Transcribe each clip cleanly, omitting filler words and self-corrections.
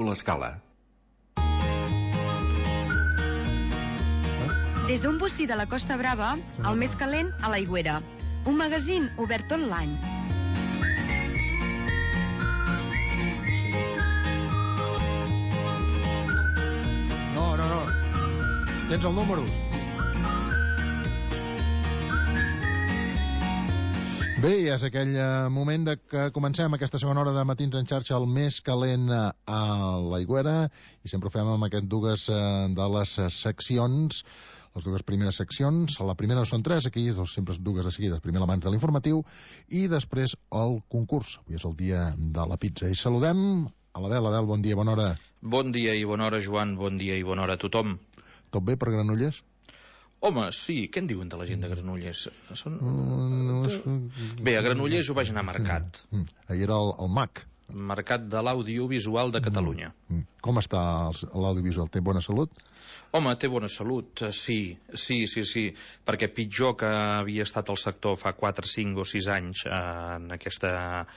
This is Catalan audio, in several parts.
l'Escala. Des d'un bocí de la Costa Brava, el més calent a l'Aigüera. Un magazín obert tot l'any. No. Tens el número. Bé, és aquell moment de que comencem aquesta segona hora de Matins en xarxa, el més calent a l'Aigüera, i sempre ho fem amb aquestes dues de les seccions, les dues primeres seccions. La primera són 3, aquí sempre dues de seguides. Primer l'abans de l'informatiu i després el concurs. Avui és el dia de la pizza. I saludem a l'Abel. Abel, bon dia, bona hora. Bon dia i bona hora, Joan. Bon dia i bona hora a tothom. Tot bé per Granollers? Home, sí, què en diuen de la gent de Granollers? Bé, a Granollers ho vaig anar marcat. Ahir era el MAC. Mercat de l'Audiovisual de Catalunya. Com està l'audiovisual? Té bona salut? Home, té bona salut, sí, perquè pitjor que havia estat el sector fa 4, 5 o 6 anys en aquesta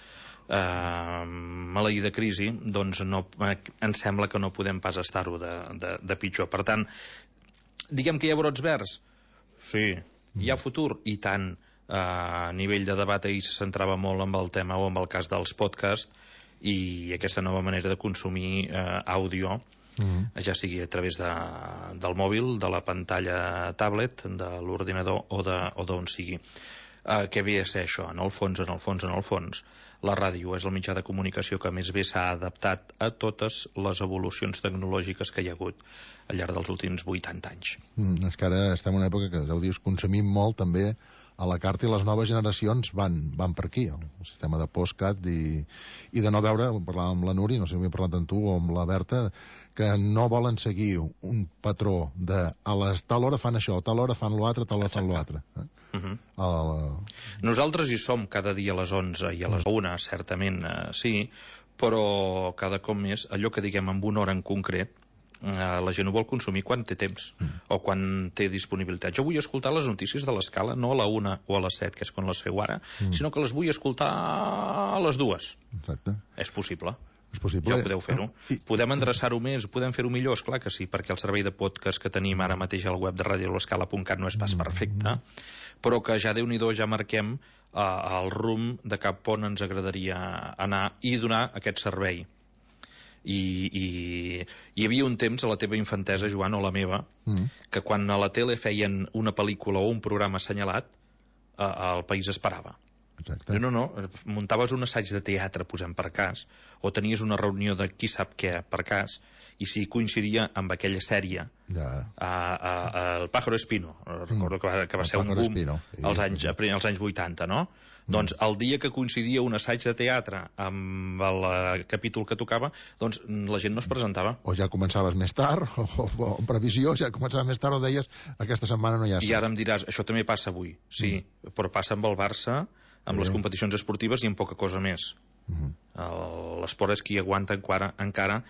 maleïda crisi, doncs no, em sembla que no podem pas estar-ho de pitjor. Per tant, diguem que hi ha brots verds? Sí. Hi ha futur? I tant. A nivell de debat ahir se centrava molt amb el tema o amb el cas dels podcasts i aquesta nova manera de consumir àudio, ja sigui a través del mòbil, de la pantalla tablet, de l'ordinador o d'on sigui. Què ve a ser això? En el fons, la ràdio és el mitjà de comunicació que més bé s'ha adaptat a totes les evolucions tecnològiques que hi ha hagut al llarg dels últims 80 anys. És que ara estem en una època que, ja ho dius, consumim molt també a la carta, i les noves generacions van per aquí, el sistema de postcat i de no veure, parlàvem amb la Núria, no sé si ho he parlat amb tu o amb la Berta, que no volen seguir un patró de a tal hora fan això, a tal hora fan l'altre, a tal hora fan l'altre. Nosaltres hi som cada dia a les 11 i a les 1, certament, sí, però cada cop més allò que diguem en una hora en concret, la gent ho vol consumir quan té temps o quan té disponibilitat. Jo vull escoltar les notícies de l'Escala no a la 1 o a les 7, que és quan les feu ara, sinó que les vull escoltar a les 2. Exacte. És possible. És possible. Ja podeu fer-ho. Podem endreçar-ho més, podem fer-ho millor, esclar que sí, perquè el servei de podcast que tenim ara mateix al web de radiolescala.cat no és pas perfecte, però que ja Déu-n'hi-do ja marquem el rumb de cap on ens agradaria anar i donar aquest servei. I hi havia un temps a la teva infantesa, Joan, o la meva, que quan a la tele feien una pel·lícula o un programa assenyalat, el país esperava. Exacte. No, muntaves un assaig de teatre, posem per cas, o tenies una reunió de qui sap què per cas, i si coincidia amb aquella sèrie, el Pájaro Espino, recordo que va ser un boom als anys 80, no? Doncs el dia que coincidia un assaig de teatre amb el capítol que tocava, doncs la gent no es presentava. O ja començaves més tard, o en previsió ja començaves més tard, o deies aquesta setmana no hi ha. I ara em diràs, això també passa avui, sí, però passa amb el Barça, amb les competicions esportives i amb poca cosa més. L'esport és qui aguanta encara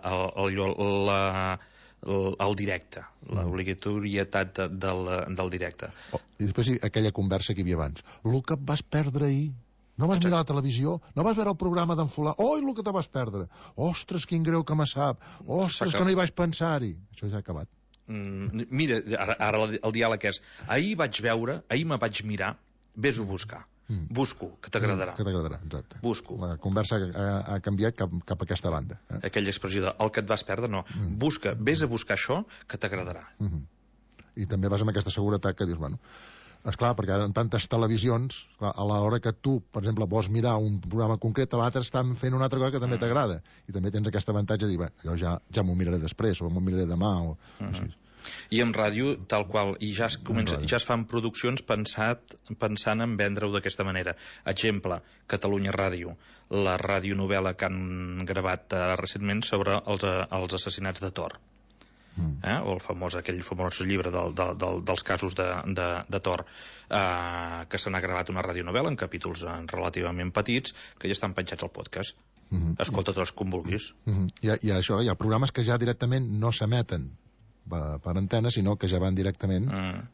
el directe, l'obligatorietat del directe. I després aquella conversa que hi havia abans. El que et vas perdre ahir, no vas mirar la televisió, no vas veure el programa d'en Fulà, oi, el que te vas perdre, ostres, quin greu que me sap, ostres, que no hi vaig pensar-hi. Això ja ha acabat. Mira, ara el diàleg és, ahir me vaig mirar, vés-ho a buscar. Busco, que t'agradarà. Que t'agradarà, exacte. Busco. La conversa ha canviat cap a aquesta banda. Aquella expressió de el que et vas perdre, no. Busca, vés a buscar això, que t'agradarà. I també vas amb aquesta seguretat que dius, bueno, esclar, perquè ara en tantes televisions, clar, a l'hora que tu, per exemple, vols mirar un programa concret, l'altre estan fent una altra cosa que també t'agrada. I també tens aquest avantatge de dir, jo ja m'ho miraré després, o m'ho miraré demà, o així. I en ràdio, tal qual, i ja es fan produccions pensant en vendre-ho d'aquesta manera. Exemple, Catalunya Ràdio, la radionovel·la que han gravat recentment sobre els assassinats de Tor, o aquell famós llibre dels casos de Tor, que se n'ha gravat una radionovel·la en capítols relativament petits que ja estan penjats al podcast. Escolta-te'ls com vulguis. Hi ha programes que ja directament no s'emeten per antena, sinó que ja van directament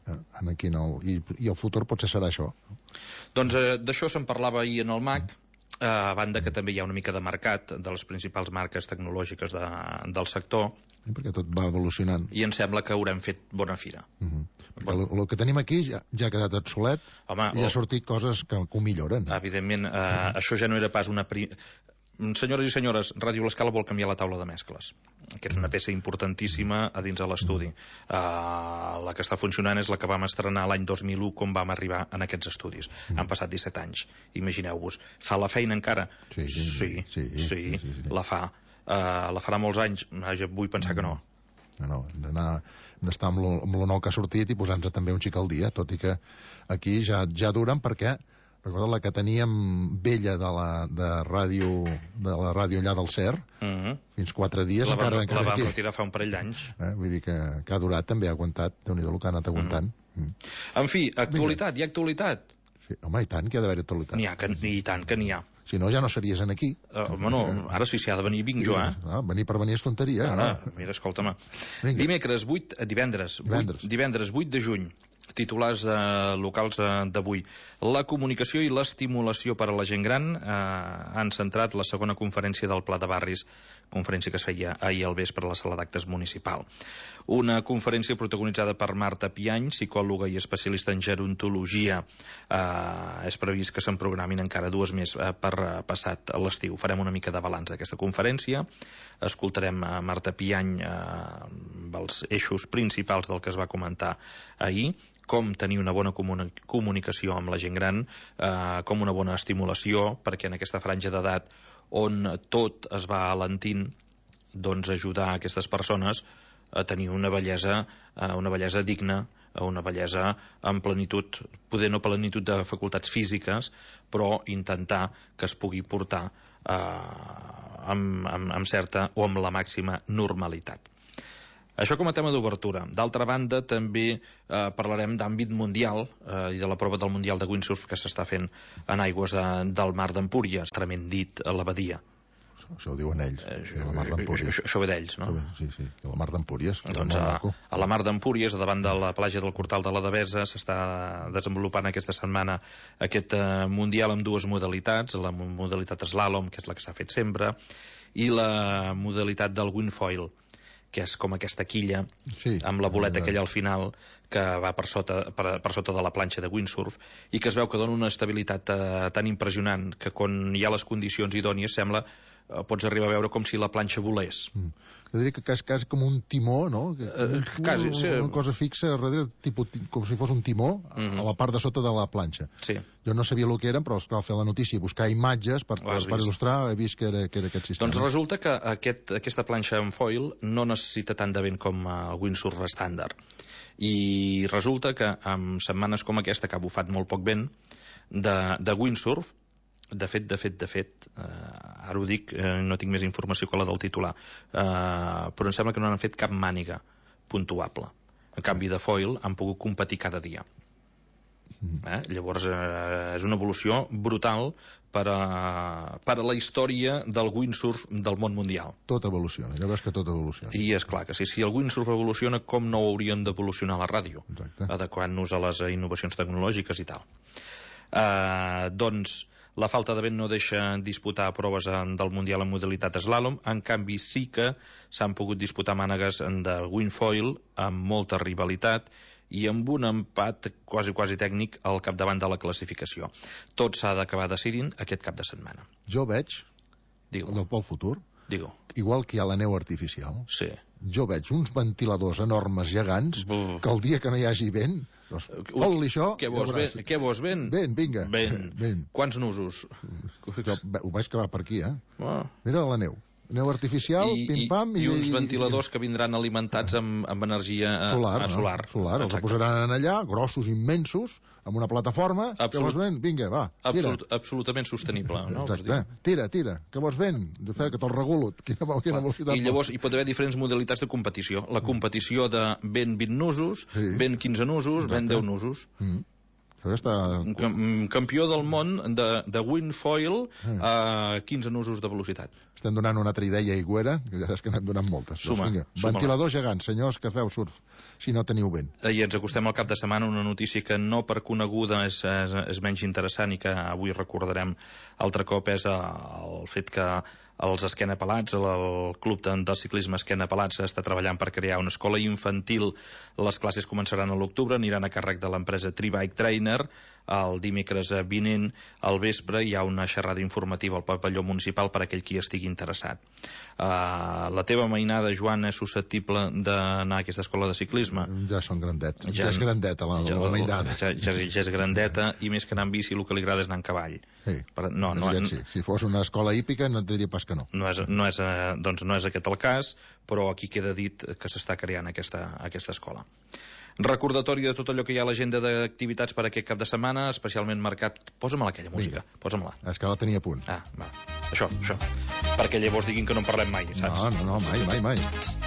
aquí i el futur potser serà això. Doncs d'això se'n parlava ahir en el MAC, a banda que també hi ha una mica de mercat de les principals marques tecnològiques del sector. Perquè tot va evolucionant. I em sembla que haurem fet bona fira. Perquè el que tenim aquí ja ha quedat obsolet. Home, i ha sortit coses que ho milloren. Evidentment, això ja no era pas una... Senyores i senyores, Ràdio L'Escala vol canviar la taula de mescles, que és una peça importantíssima a dins de l'estudi. La que està funcionant és la que vam estrenar l'any 2001 com vam arribar en aquests estudis. Han passat 17 anys. Imagineu-vos. Fa la feina encara? Sí, la fa. La farà molts anys? Vull pensar que no. No, hem d'estar amb lo nou que ha sortit i posar-nos també un xic al dia, tot i que aquí ja duren perquè... Recorda la que teníem vella de la ràdio allà del CER, fins 4 dies. La vam retirar fa un parell d'anys. Vull dir que ha durat, també ha aguantat. Déu-n'hi-do el que ha anat aguantant. En fi, actualitat, hi ha actualitat? Sí, home, i tant que hi ha d'haver actualitat. I tant que n'hi ha. Si no, ja no series aquí. Bueno, ara si s'hi ha de venir, vinc jo, Venir per venir és tonteria. Mira, escolta'm. Divendres 8 de juny, titulars locals d'avui. La comunicació i l'estimulació per a la gent gran han centrat la segona conferència del Pla de Barris, conferència que es feia ahir al vespre a la sala d'actes municipal. Una conferència protagonitzada per Marta Piany, psicòloga i especialista en gerontologia. És previst que se'n programin encara 2 més per passat l'estiu. Farem una mica de balanç d'aquesta conferència. Escoltarem a Marta Piany els eixos principals del que es va comentar ahir, com tenir una bona comunicació amb la gent gran, com una bona estimulació, perquè en aquesta franja d'edat on tot es va alentint, doncs ajudar a aquestes persones a tenir una bellesa digna, una bellesa en plenitud, poder no plenitud de facultats físiques, però intentar que es pugui portar amb certa o amb la màxima normalitat. Això com a tema d'obertura. D'altra banda, també parlarem d'àmbit mundial i de la prova del Mundial de Windsurf que s'està fent en aigües del Mar d'Empúries, tremend dit a la badia. Això ho diuen ells, la Mar d'Empúries. Això ve d'ells, no? Sí, la Mar d'Empúries. Doncs a la Mar d'Empúries, davant de la platja del Cortal de la Devesa, s'està desenvolupant aquesta setmana aquest Mundial amb 2 modalitats, la modalitat slalom, que és la que s'ha fet sempre, i la modalitat del windfoil, que és com aquesta quilla amb la boleta aquella al final que va per sota de la planxa de windsurf i que es veu que dona una estabilitat tan impressionant que quan hi ha les condicions idònies sembla pots arribar a veure com si la planxa volés. Jo diria que és quasi com un timó, no? Quasi, sí. Una cosa fixa darrere, com si fos un timó a la part de sota de la planxa. Sí. Jo no sabia el que eren, però esclar, fer la notícia i buscar imatges per il·lustrar, he vist que era aquest sistema. Doncs resulta que aquesta planxa en foil no necessita tant de vent com el windsurf estàndard. I resulta que en setmanes com aquesta, que ha bufat molt poc vent, de windsurf, de fet, ara ho dic, no tinc més informació que la del titular, però em sembla que no han fet cap màniga puntuable. En canvi de foil han pogut competir cada dia. Llavors és una evolució brutal per a la història del windsurf del món mundial. Tot evoluciona, ja veus que tot evoluciona. I és clar que si el windsurf evoluciona, com no hauríem d'evolucionar la ràdio? Exacte. Adequant-nos a les innovacions tecnològiques i tal. Doncs la falta de vent no deixa disputar proves del Mundial en modalitat slalom, en canvi sí que s'han pogut disputar mànegues de windfoil amb molta rivalitat i amb un empat quasi tècnic al capdavant de la classificació. Tot s'ha d'acabar decidint aquest cap de setmana. Jo veig, pel futur, igual que hi ha la neu artificial, jo veig uns ventiladors enormes gegants que el dia que no hi hagi vent, doncs, fot-li això... Què vols, vent? Vent, vinga. Vent. Quants nusos? Jo ho veig que va per aquí, Mira la neu. Neu artificial, pim-pam... I uns ventiladors que vindran alimentats amb energia solar. Els posaran allà, grossos, immensos, amb una plataforma, que vols vent? Vinga, va, tira. Absolutament sostenible, no? Exacte, tira, que vols vent? Que te'l regulo, quina velocitat... I llavors hi pot haver diferents modalitats de competició. La competició de vent 20 nusos, vent 15 nusos, vent 10 nusos. Campió del món de windfoil a 15 nusos de velocitat. Estem donant una altra idea a Higuera, que ja saps que n'hem donat moltes. Suma. Ventiladors gegants, senyors que feu surf, si no teniu vent. I ens acostem al cap de setmana una notícia que no per coneguda és menys interessant i que avui recordarem altre cop, és el fet que els Esquena Pelats, el club de ciclisme Esquena Pelats està treballant per crear una escola infantil. Les classes començaran a l'octubre, aniran a càrrec de l'empresa Tribike Trainer. El dimecres vinent al vespre hi ha una xerrada informativa al pavelló municipal per a aquell qui estigui interessat. La teva mainada, Joan, és susceptible d'anar a aquesta escola de ciclisme? Ja són grandets. Ja és grandeta la mainada. Ja és grandeta, i més que anar en bici el que li agrada és anar en cavall. Sí, sí. Si fos una escola hípica no et diria pas que no. No és aquest el cas, però aquí queda dit que s'està creant aquesta escola. Recordatori de tot allò que hi ha a l'agenda d'activitats per aquest cap de setmana, especialment marcat... Posa'm-la aquella música, posa-me-la. És que la tenia a punt. Va. Això. Perquè llavors diguin que no en parlem mai, saps? No, mai.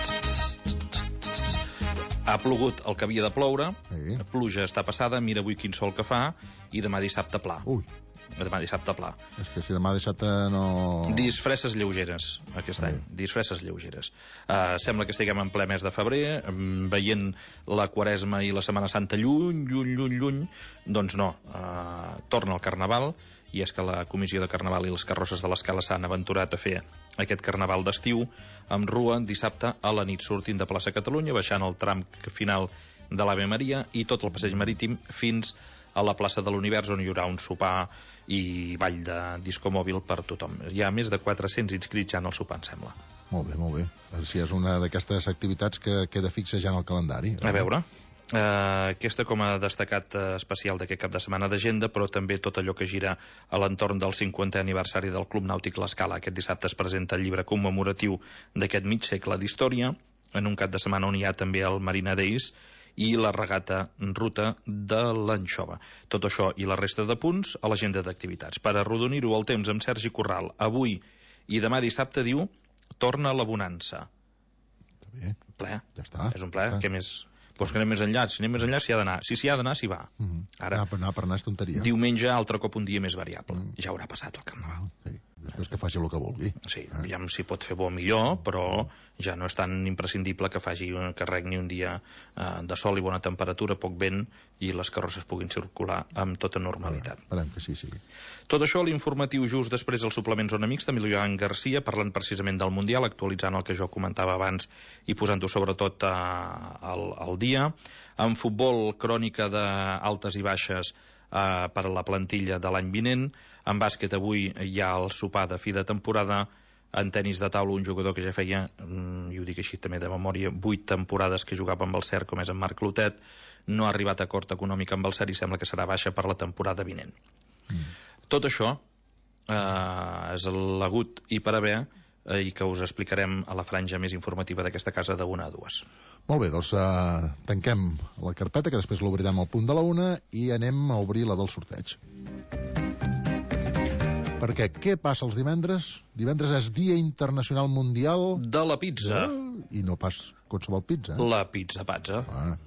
Ha plogut el que havia de ploure, sí. La pluja està passada, mira avui quin sol que fa, i demà dissabte pla. Demà dissabte pla. És que si demà dissabte no... Disfresses lleugeres, aquest any. Disfresses lleugeres. Sembla que estiguem en ple mes de febrer, veient la Quaresma i la Setmana Santa lluny, doncs no. Torna el Carnaval, i és que la Comissió de Carnaval i les carrosses de l'Escala s'han aventurat a fer aquest Carnaval d'estiu amb rua dissabte a la nit, sortint de plaça Catalunya, baixant el tram final de l'Ave Maria i tot el passeig marítim fins a la plaça de l'Univers, on hi haurà un sopar i ball de disco mòbil per tothom. Hi ha més de 400 inscrits ja en el sopar, em sembla. Molt bé. Si és una d'aquestes activitats que queda fixa ja en el calendari. A veure, aquesta com a destacat especial d'aquest cap de setmana d'agenda, però també tot allò que gira a l'entorn del 50è aniversari del Club Nàutic L'Escala. Aquest dissabte es presenta el llibre commemoratiu d'aquest mig segle d'història, en un cap de setmana on hi ha també el Marina Days i la regata ruta de l'Anxova. Tot això i la resta de punts a l'agenda d'activitats. Per arrodonir-ho el temps amb Sergi Corral, avui i demà dissabte, diu, torna la bonança. Està bé. Ple. Ja està. És un ple. Què més? Doncs que anem més enllà. Si anem més enllà, s'hi ha d'anar. Si s'hi ha d'anar, s'hi va. Ara, anar per anar és tonteria. Diumenge, altre cop un dia més variable. Ja haurà passat el Carnaval. Sí. Després que faci el que vulgui. Sí, aviam si pot fer bo o millor, però ja no és tan imprescindible que regni un dia de sol i bona temperatura, poc vent, i les carrosses puguin circular amb tota normalitat. Esperem que sí. Tot això a l'informatiu just després dels suplements Zona Mixta, amb Joan Garcia, parlant precisament del Mundial, actualitzant el que jo comentava abans i posant-ho sobretot al dia. En futbol, crònica d'altes i baixes per a la plantilla de l'any vinent. En bàsquet avui hi ha el sopar de fi de temporada. En tenis de taula, un jugador que ja feia, i ho dic així també de memòria, 8 temporades que jugava amb el CER, com és en Marc Clotet, no ha arribat a acord econòmic amb el CER i sembla que serà baixa per la temporada vinent. Tot això és l'agut i per haver, i que us explicarem a la franja més informativa d'aquesta casa de 1 a 2. Molt bé, doncs tanquem la carpeta, que després l'obrirem al punt de la 1 i anem a obrir la del sorteig. Perquè què passa els divendres? Divendres és Dia Internacional Mundial... de la pizza. I no pas qualsevol pizza. La pizza patza.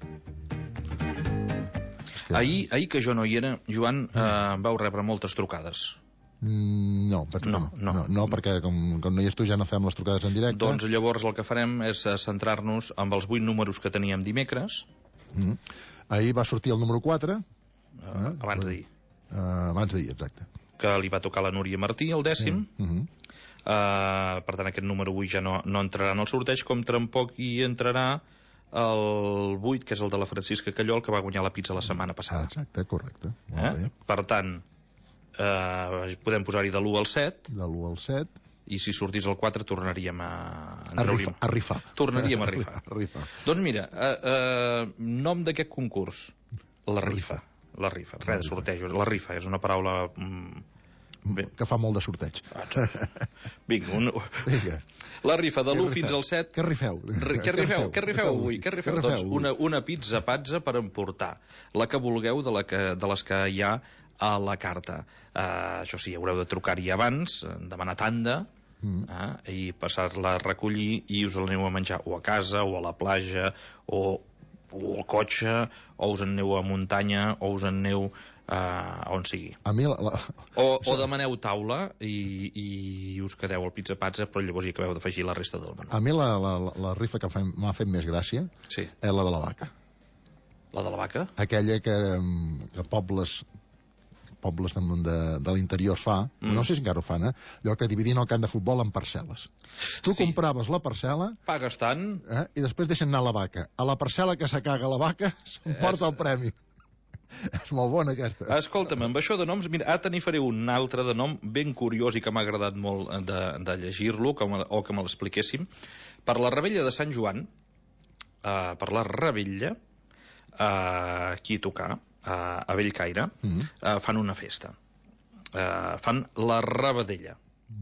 Ahir que jo no hi era, Joan, vau rebre moltes trucades. No, perquè com no hi és tu ja no fem les trucades en directe. Doncs llavors el que farem és centrar-nos amb els 8 números que teníem dimecres. Ahir va sortir el número 4. Abans d'ahir. Abans d'ahir, exacte. Que li va tocar la Núria Martí, el 10º. Per tant, aquest número 8 ja no entrarà en el sorteig, com tampoc hi entrarà el 8, que és el de la Francisca Callol, que va guanyar la pizza la setmana passada. Exacte, correcte. Molt bé. Per tant, podem posar-hi de l'1 al 7. De l'1 al 7. I si sortís el 4 tornaríem a rifar. Tornaríem a rifar. Doncs mira, nom d'aquest concurs, la rifa. La rifa, res de sortejos. La rifa és una paraula... que fa molt de sorteig. Vinga. La rifa de l'1 fins al 7... Què rifeu? Què rifeu avui? Doncs una pizza patza per emportar. La que vulgueu de les que hi ha a la carta. Això sí, haureu de trucar-hi abans, demanar tanda, i passar-la a recollir, i us l'aneu a menjar o a casa, o a la platja, o al cotxe, o us en aneu a muntanya, o us en aneu on sigui. A mi O demaneu taula i us quedeu al pizza pazza, però llavors hi acabeu d'afegir la resta del menú. A mi la rifa que m'ha fet més gràcia Sí. és la de la vaca. La de la vaca? Aquella que pobles de l'interior fa, no sé si encara ho fan, allò que dividien el camp de futbol en parcel·les. Tu compraves la parcel·la, pagues tant, i després deixen anar la vaca. A la parcel·la que s'acaga la vaca s'emporta el premi. És molt bona aquesta. Escolta'm, amb això de noms, mira, ara te n'hi faré un altre de nom ben curiós i que m'ha agradat molt de llegir-lo o que me l'expliquéssim. Per la Rebella de Sant Joan, per la Rebella, aquí a tocar, a Bellcaire, fan una festa. Fan la Rabadella.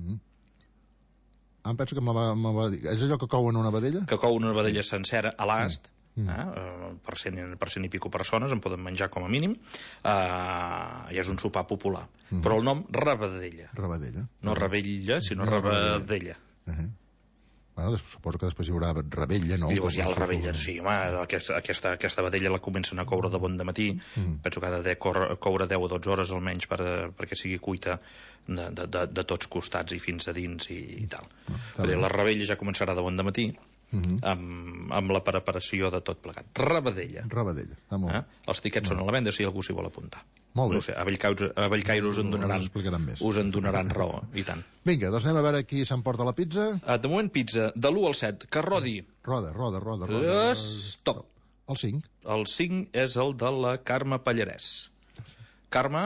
Em penso que me va dir... És allò que couen una vedella? Que couen una vedella sencera a l'ast, per 100 i pico persones, en poden menjar com a mínim, i és un sopar popular. Però el nom, Rabadella. Rabadella. No Rebella, sinó Rabadella. Bueno, suposo que després hi haurà rebella, no? I llavors hi ha el rebella, sí, home, aquesta vedella la comencen a coure de bon dematí, penso que ha de coure 10 o 12 hores almenys perquè sigui cuita de tots costats i fins a dins i tal. La rebella ja començarà de bon dematí, amb la preparació de tot plegat. Rabadella. Rabadella, està molt bé. Els tiquets són a la venda si algú s'hi vol apuntar. Molt bé. No sé, a Bellcaire us en donaran raó, i tant. Vinga, doncs anem a veure qui s'emporta la pizza. De moment, pizza, de l'1 al 7, que rodi. Roda. Stop. El 5. El 5 és el de la Carme Pallarès. Carme,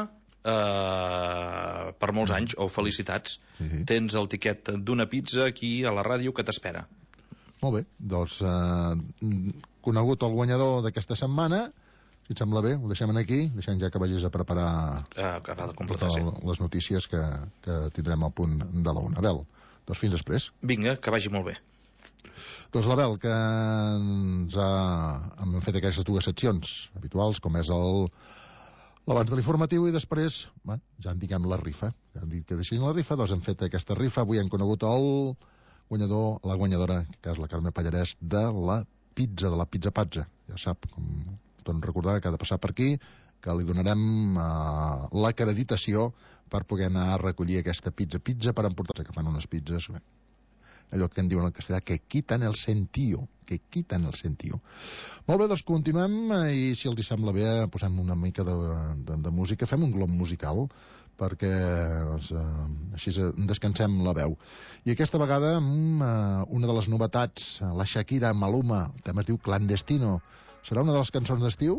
per molts anys, o felicitats, tens el tiquet d'una pizza aquí a la ràdio que t'espera. Molt bé, doncs conegut el guanyador d'aquesta setmana, si et sembla bé, ho deixem aquí, deixem ja que vagis a preparar les notícies que tindrem al punt de la 1. Abel, doncs fins després. Vinga, que vagi molt bé. Doncs l'Abel, que hem fet aquestes dues seccions habituals, com és l'abans de l'informatiu, i després, ja en diguem la rifa. Ja hem dit que deixin la rifa, doncs hem fet aquesta rifa. Avui hem conegut el guanyador, la guanyadora, que és la Carme Pallarès, de la pizza pazza. Ja sap, com torno a recordar que ha de passar per aquí, que li donarem l'acreditació per poder anar a recollir aquesta pizza per emportar-se, que fan unes pizzas, allò que en diuen en castellà, que quitan el sentío. Molt bé, doncs continuem, i si els hi sembla bé, posem una mica de música, fem un glob musical, perquè així descansem la veu. I aquesta vegada una de les novetats, la Shakira Maluma, el tema es diu Clandestino. Serà una de les cançons d'estiu?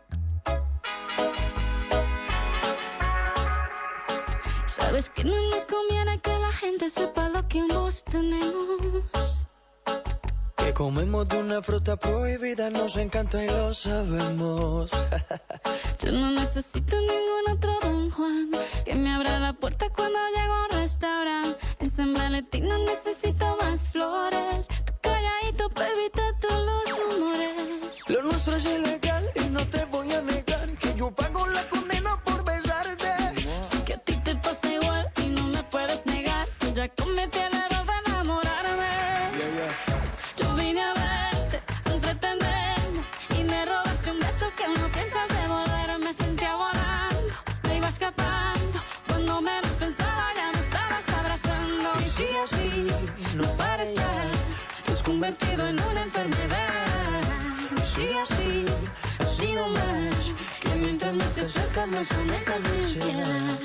Sabes que no nos conviene que la gente sepa lo que ambos tenemos. Que comemos de una fruta prohibida, nos encanta y lo sabemos. Yo no necesito ningún otro Don Juan que me abra la puerta cuando llego a un restaurante. En San Valentín no necesito más flores. Tú calladito, baby, todos los rumores. Lo nuestro es ilegal y no te voy a negar que yo pago la condena por besarte. Sé que a ti te pasa igual y no me puedes negar que ya cometí el error de enamorarme. Yo vine a verte, a entretenerme y me robaste un beso que no piensas devolver. Me sentía volando, me iba escapando. Cuando menos pensaba ya me estabas abrazando. Y sigue así, no pares ya, te has convertido en una enfermedad. Sigue así, así nomás, que mientras más te acercas más aumentas mi ansiedad.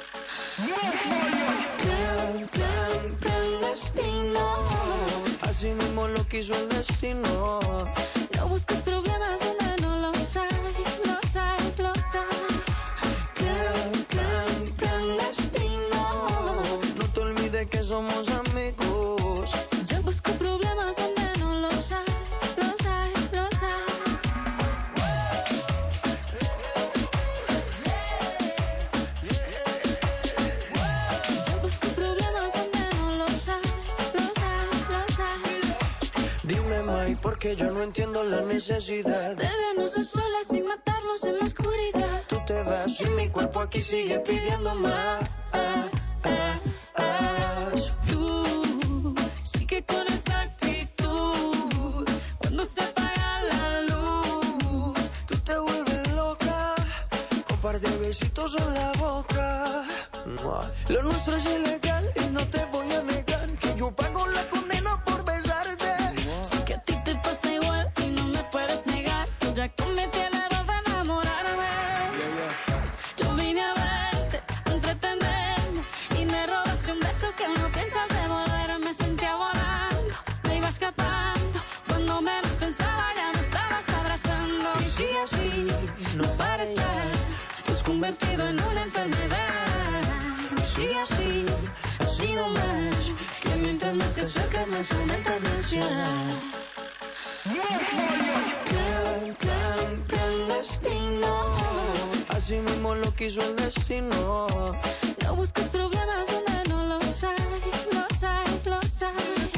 Clandestino, así mismo lo quiso el destino. No busques problemas donde no los hay. Clandestino, no te olvides que somos amigos. Yo busco problemas donde no los hay. Porque yo no entiendo la necesidad de vernos a solas sin matarnos en la oscuridad. Tú te vas y mi cuerpo aquí sigue pidiendo más. Tú sigue con esa actitud. Cuando se apaga la luz, tú te vuelves loca. Comparte besitos en la boca. Lo nuestro es ilegal y no te voy a negar que yo pago la condena por besarte. Sé que a ti te pasa igual y no me puedes negar que ya cometí el error de enamorarme. Yo vine a verte, a entretenerme y me robaste un beso que no piensas devolver. Me sentía volando, me iba escapando. Cuando menos pensaba ya me estabas abrazando. Y si así no pares ya, te has convertido en una enfermedad. Y si así no más, que mientras más te acercas más aumentas mi ansiedad. Clandestino, así mismo lo quiso el destino. No busques problemas donde no los hay, los hay, los hay.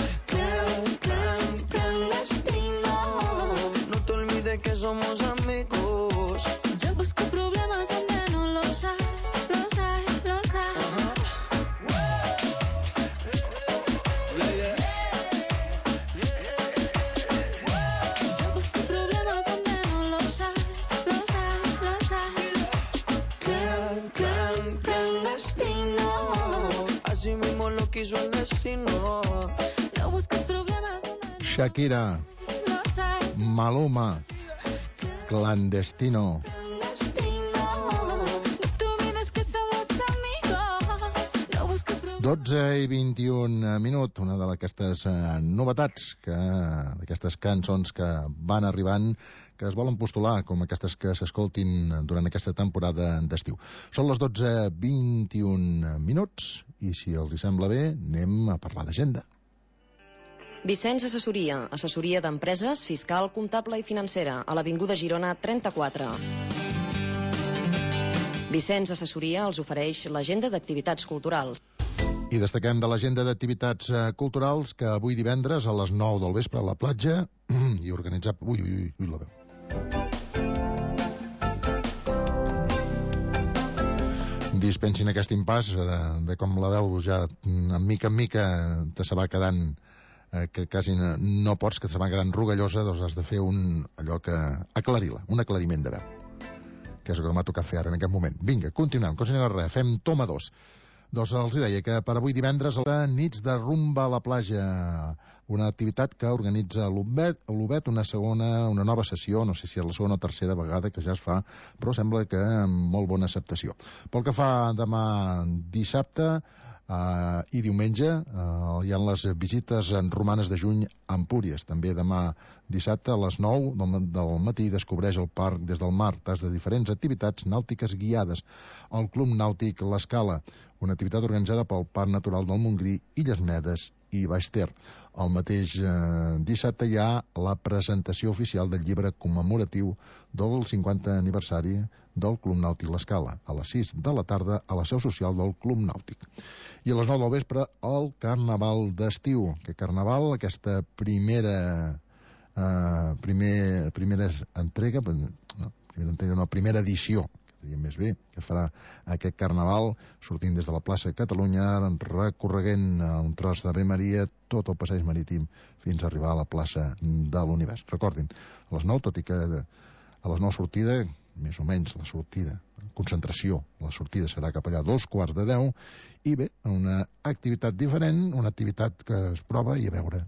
Clandestino, no te olvides que somos amigos. Yo busco problemas donde no los hay, los hay, los hay. Yo busco problemas donde no los hay, los hay, los hay. Clandestino, así mismo lo quiso el destino. No busques problemas donde Shakira, los hay. Maluma, Clandestino. Tú vienes que somos amigos. No busques problemas. 12 i 21 minuts, una d'aquestes novetats, d'aquestes cançons que van arribant, que es volen postular com aquestes que s'escoltin durant aquesta temporada d'estiu. Són les 12:21 minuts i, si els hi sembla bé, anem a parlar d'agenda. Vicenç Assessoria, assessoria d'empreses, fiscal, comptable i financera, a l'Avinguda Girona 34. Vicenç Assessoria els ofereix l'agenda d'activitats culturals. I destaquem de l'agenda d'activitats culturals que avui divendres a les 9 del vespre a la platja i organitzat... Ui, la veu. Dispensin aquest impàs de com la veu ja en mica te se va quedant, que quasi no pots, que te se va quedant rogallosa, doncs has de fer allò que... aclarir-la, un aclariment de veu, que és el que m'ha tocat fer ara en aquest moment. Vinga, continuem, com si no hi ha res, fem toma 2. Doncs els deia que per avui divendres a la nits de rumba a la platja, una activitat que organitza l'Ubet, una nova sessió, no sé si és la segona o tercera vegada que ja es fa, però sembla que amb molt bona acceptació. Pel que fa demà dissabte i diumenge, hi ha les visites romanes de juny a Empúries. També demà dissabte a les 9 del matí descobreix el parc des del mar, tas de diferents activitats nàutiques guiades. El Club Nàutic L'Escala, una activitat organitzada pel Parc Natural del Montgrí, Illes Medes i Baix Ter. El mateix dissabte hi ha la presentació oficial del llibre commemoratiu del 50 aniversari del Club Nàutic L'Escala, a les 6 de la tarda a la seu social del Club Nàutic. I a les 9 del vespre el Carnaval d'estiu. Que Carnaval, aquesta primera edició, més bé, que farà aquest Carnaval, sortint des de la plaça Catalunya, recorreguent un tros d'Ave Maria, tot el passeig marítim, fins a arribar a la plaça de l'Univers. Recordin, a les 9, tot i que a les 9 sortida, més o menys la sortida, concentració, la sortida serà cap allà 9:15, i bé, una activitat diferent, una activitat que es prova i a veure.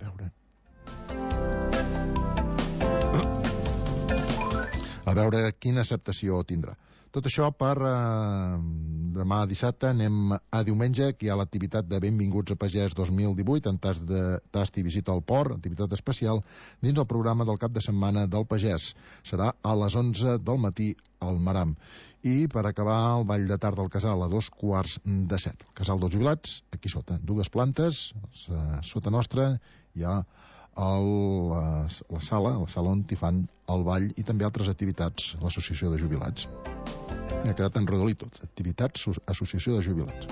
A veure quina acceptació tindrà. Tot això per demà dissabte. Anem a diumenge, que hi ha l'activitat de Benvinguts a Pagès 2018, en tast i visita al port, activitat especial, dins el programa del cap de setmana del Pagès. Serà a les 11 del matí al Maram. I per acabar, el ball de tarda al Casal, a 6:45. El Casal dels Jubilats, aquí sota, 2 plantes, sota nostra hi ha la sala on hi fan el ball i també altres activitats, l'associació de jubilats. M'ha quedat en redolí tot. Activitats, associació de jubilats.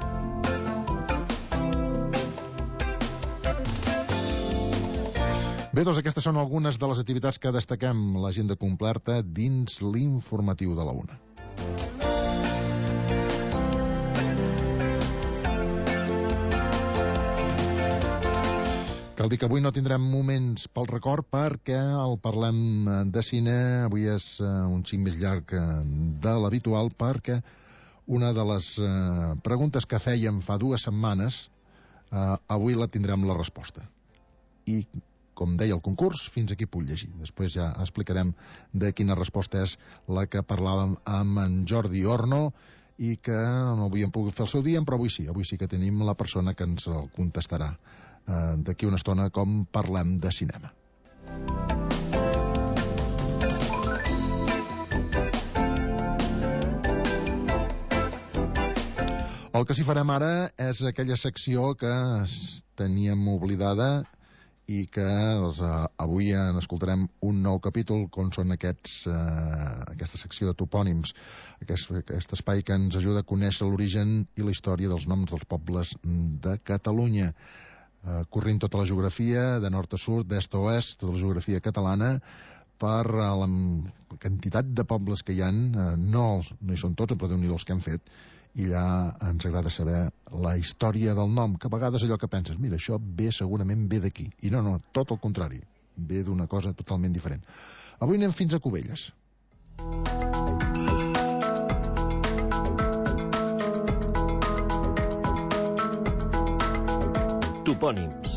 Bé, doncs aquestes són algunes de les activitats que destaquem l'agenda completa dins l'informatiu de la UNA. Cal dir que avui no tindrem moments pel record perquè el Parlem de Cine avui és un xic més llarg de l'habitual, perquè una de les preguntes que fèiem fa 2 setmanes avui la tindrem la resposta. I, com deia el concurs, fins aquí puc llegir. Després ja explicarem de quina resposta és la que parlàvem amb en Jordi Orno i que no havíem pogut fer el seu dia, però avui sí que tenim la persona que ens el contestarà d'aquí una estona com parlem de cinema. El que sí farem ara és aquella secció que teníem oblidada i que avui n'escoltarem un nou capítol, com són aquesta secció de topònims, aquest espai que ens ajuda a conèixer l'origen i la història dels noms dels pobles de Catalunya. Corrint tota la geografia, de nord a sud, d'est a oest, tota la geografia catalana, per la quantitat de pobles que hi ha, no hi són tots, però Déu-n'hi-do els que han fet, i allà ens agrada saber la història del nom, que a vegades allò que penses, mira, això segurament ve d'aquí. I no, tot el contrari, ve d'una cosa totalment diferent. Avui anem fins a Cubelles. Topònims.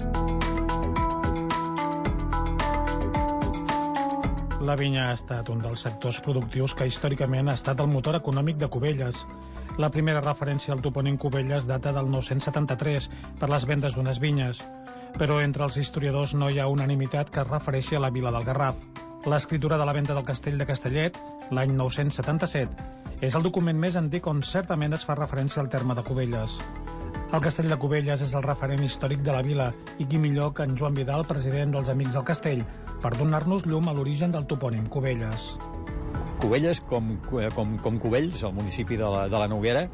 La vinya ha estat un dels sectors productius que històricament ha estat el motor econòmic de Cubelles. La primera referència al topònim Cubelles data del 973 per les vendes d'unes vinyes, però entre els historiadors no hi ha unanimitat que es refereixi a la vila del Garraf. L'escriptura de la venda del castell de Castellet, l'any 977, és el document més antic on certament es fa referència al terme de Cubelles. El castell de Cubelles és el referent històric de la vila i qui millor que en Joan Vidal, president dels Amics del Castell, per donar-nos llum a l'origen del topònim Cubelles. Cubelles, com Cubells, el municipi de la Noguera,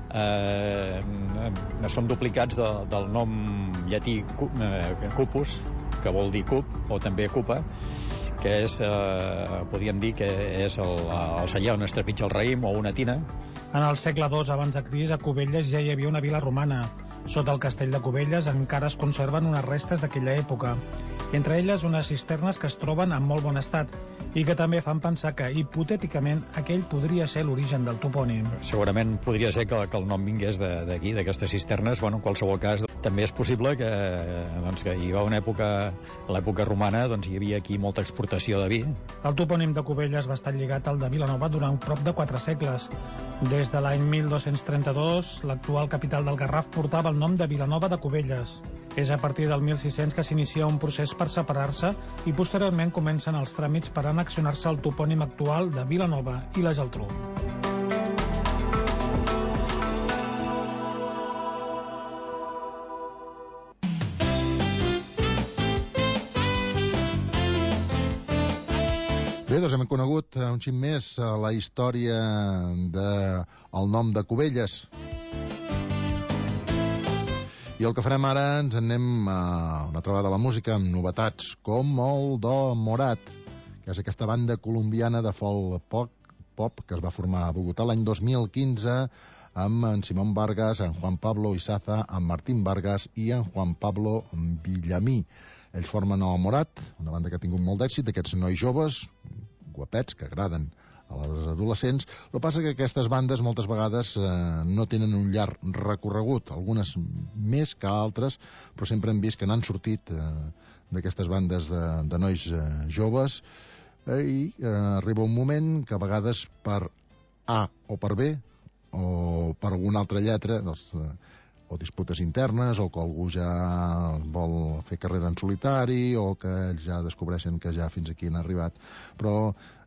són duplicats del nom llatí cupus, que vol dir cup, o també cupa, que és, podríem dir que és el celler on es trepitja el raïm o una tina. En el segle II abans de Crist, a Cubelles ja hi havia una vila romana. Sota el castell de Cubelles encara es conserven unes restes d'aquella època, entre elles unes cisternes que es troben en molt bon estat i que també fan pensar que, hipotèticament, aquell podria ser l'origen del topònim. Segurament podria ser que el nom vingués d'aquí, d'aquestes cisternes. Bueno, en qualsevol cas, també és possible que hi va una època, a l'època romana, hi havia aquí molta exportació de vi. El topònim de Cubelles va estar lligat al de Vilanova durant prop de 4 segles. Des de l'any 1232, l'actual capital del Garraf portava el nom de Vilanova de Cubelles. És a partir del 1600 que s'inicia un procés per separar-se i posteriorment comencen els tràmits per annexionar-se al topònim actual de Vilanova i la Geltrú. Bé, doncs hem conegut un xic més la història del nom de Cubelles. I el que farem ara, ens anem a una altra vegada a la música amb novetats com el do Morat, que és aquesta banda colombiana de folk pop que es va formar a Bogotà l'any 2015 amb en Simón Vargas, en Juan Pablo Izaza, en Martín Vargas i en Juan Pablo Villamí. Ells formen el Morat, una banda que ha tingut molt d'èxit, d'aquests nois joves, guapets, que agraden a les adolescents. El que passa que aquestes bandes moltes vegades no tenen un llarg recorregut, algunes més que altres, però sempre hem vist que n'han sortit d'aquestes bandes de nois joves i arriba un moment que a vegades per A o per B o per alguna altra lletra, o disputes internes, o que algú ja vol fer carrera en solitari, o que ells ja descobreixen que ja fins aquí han arribat. Però,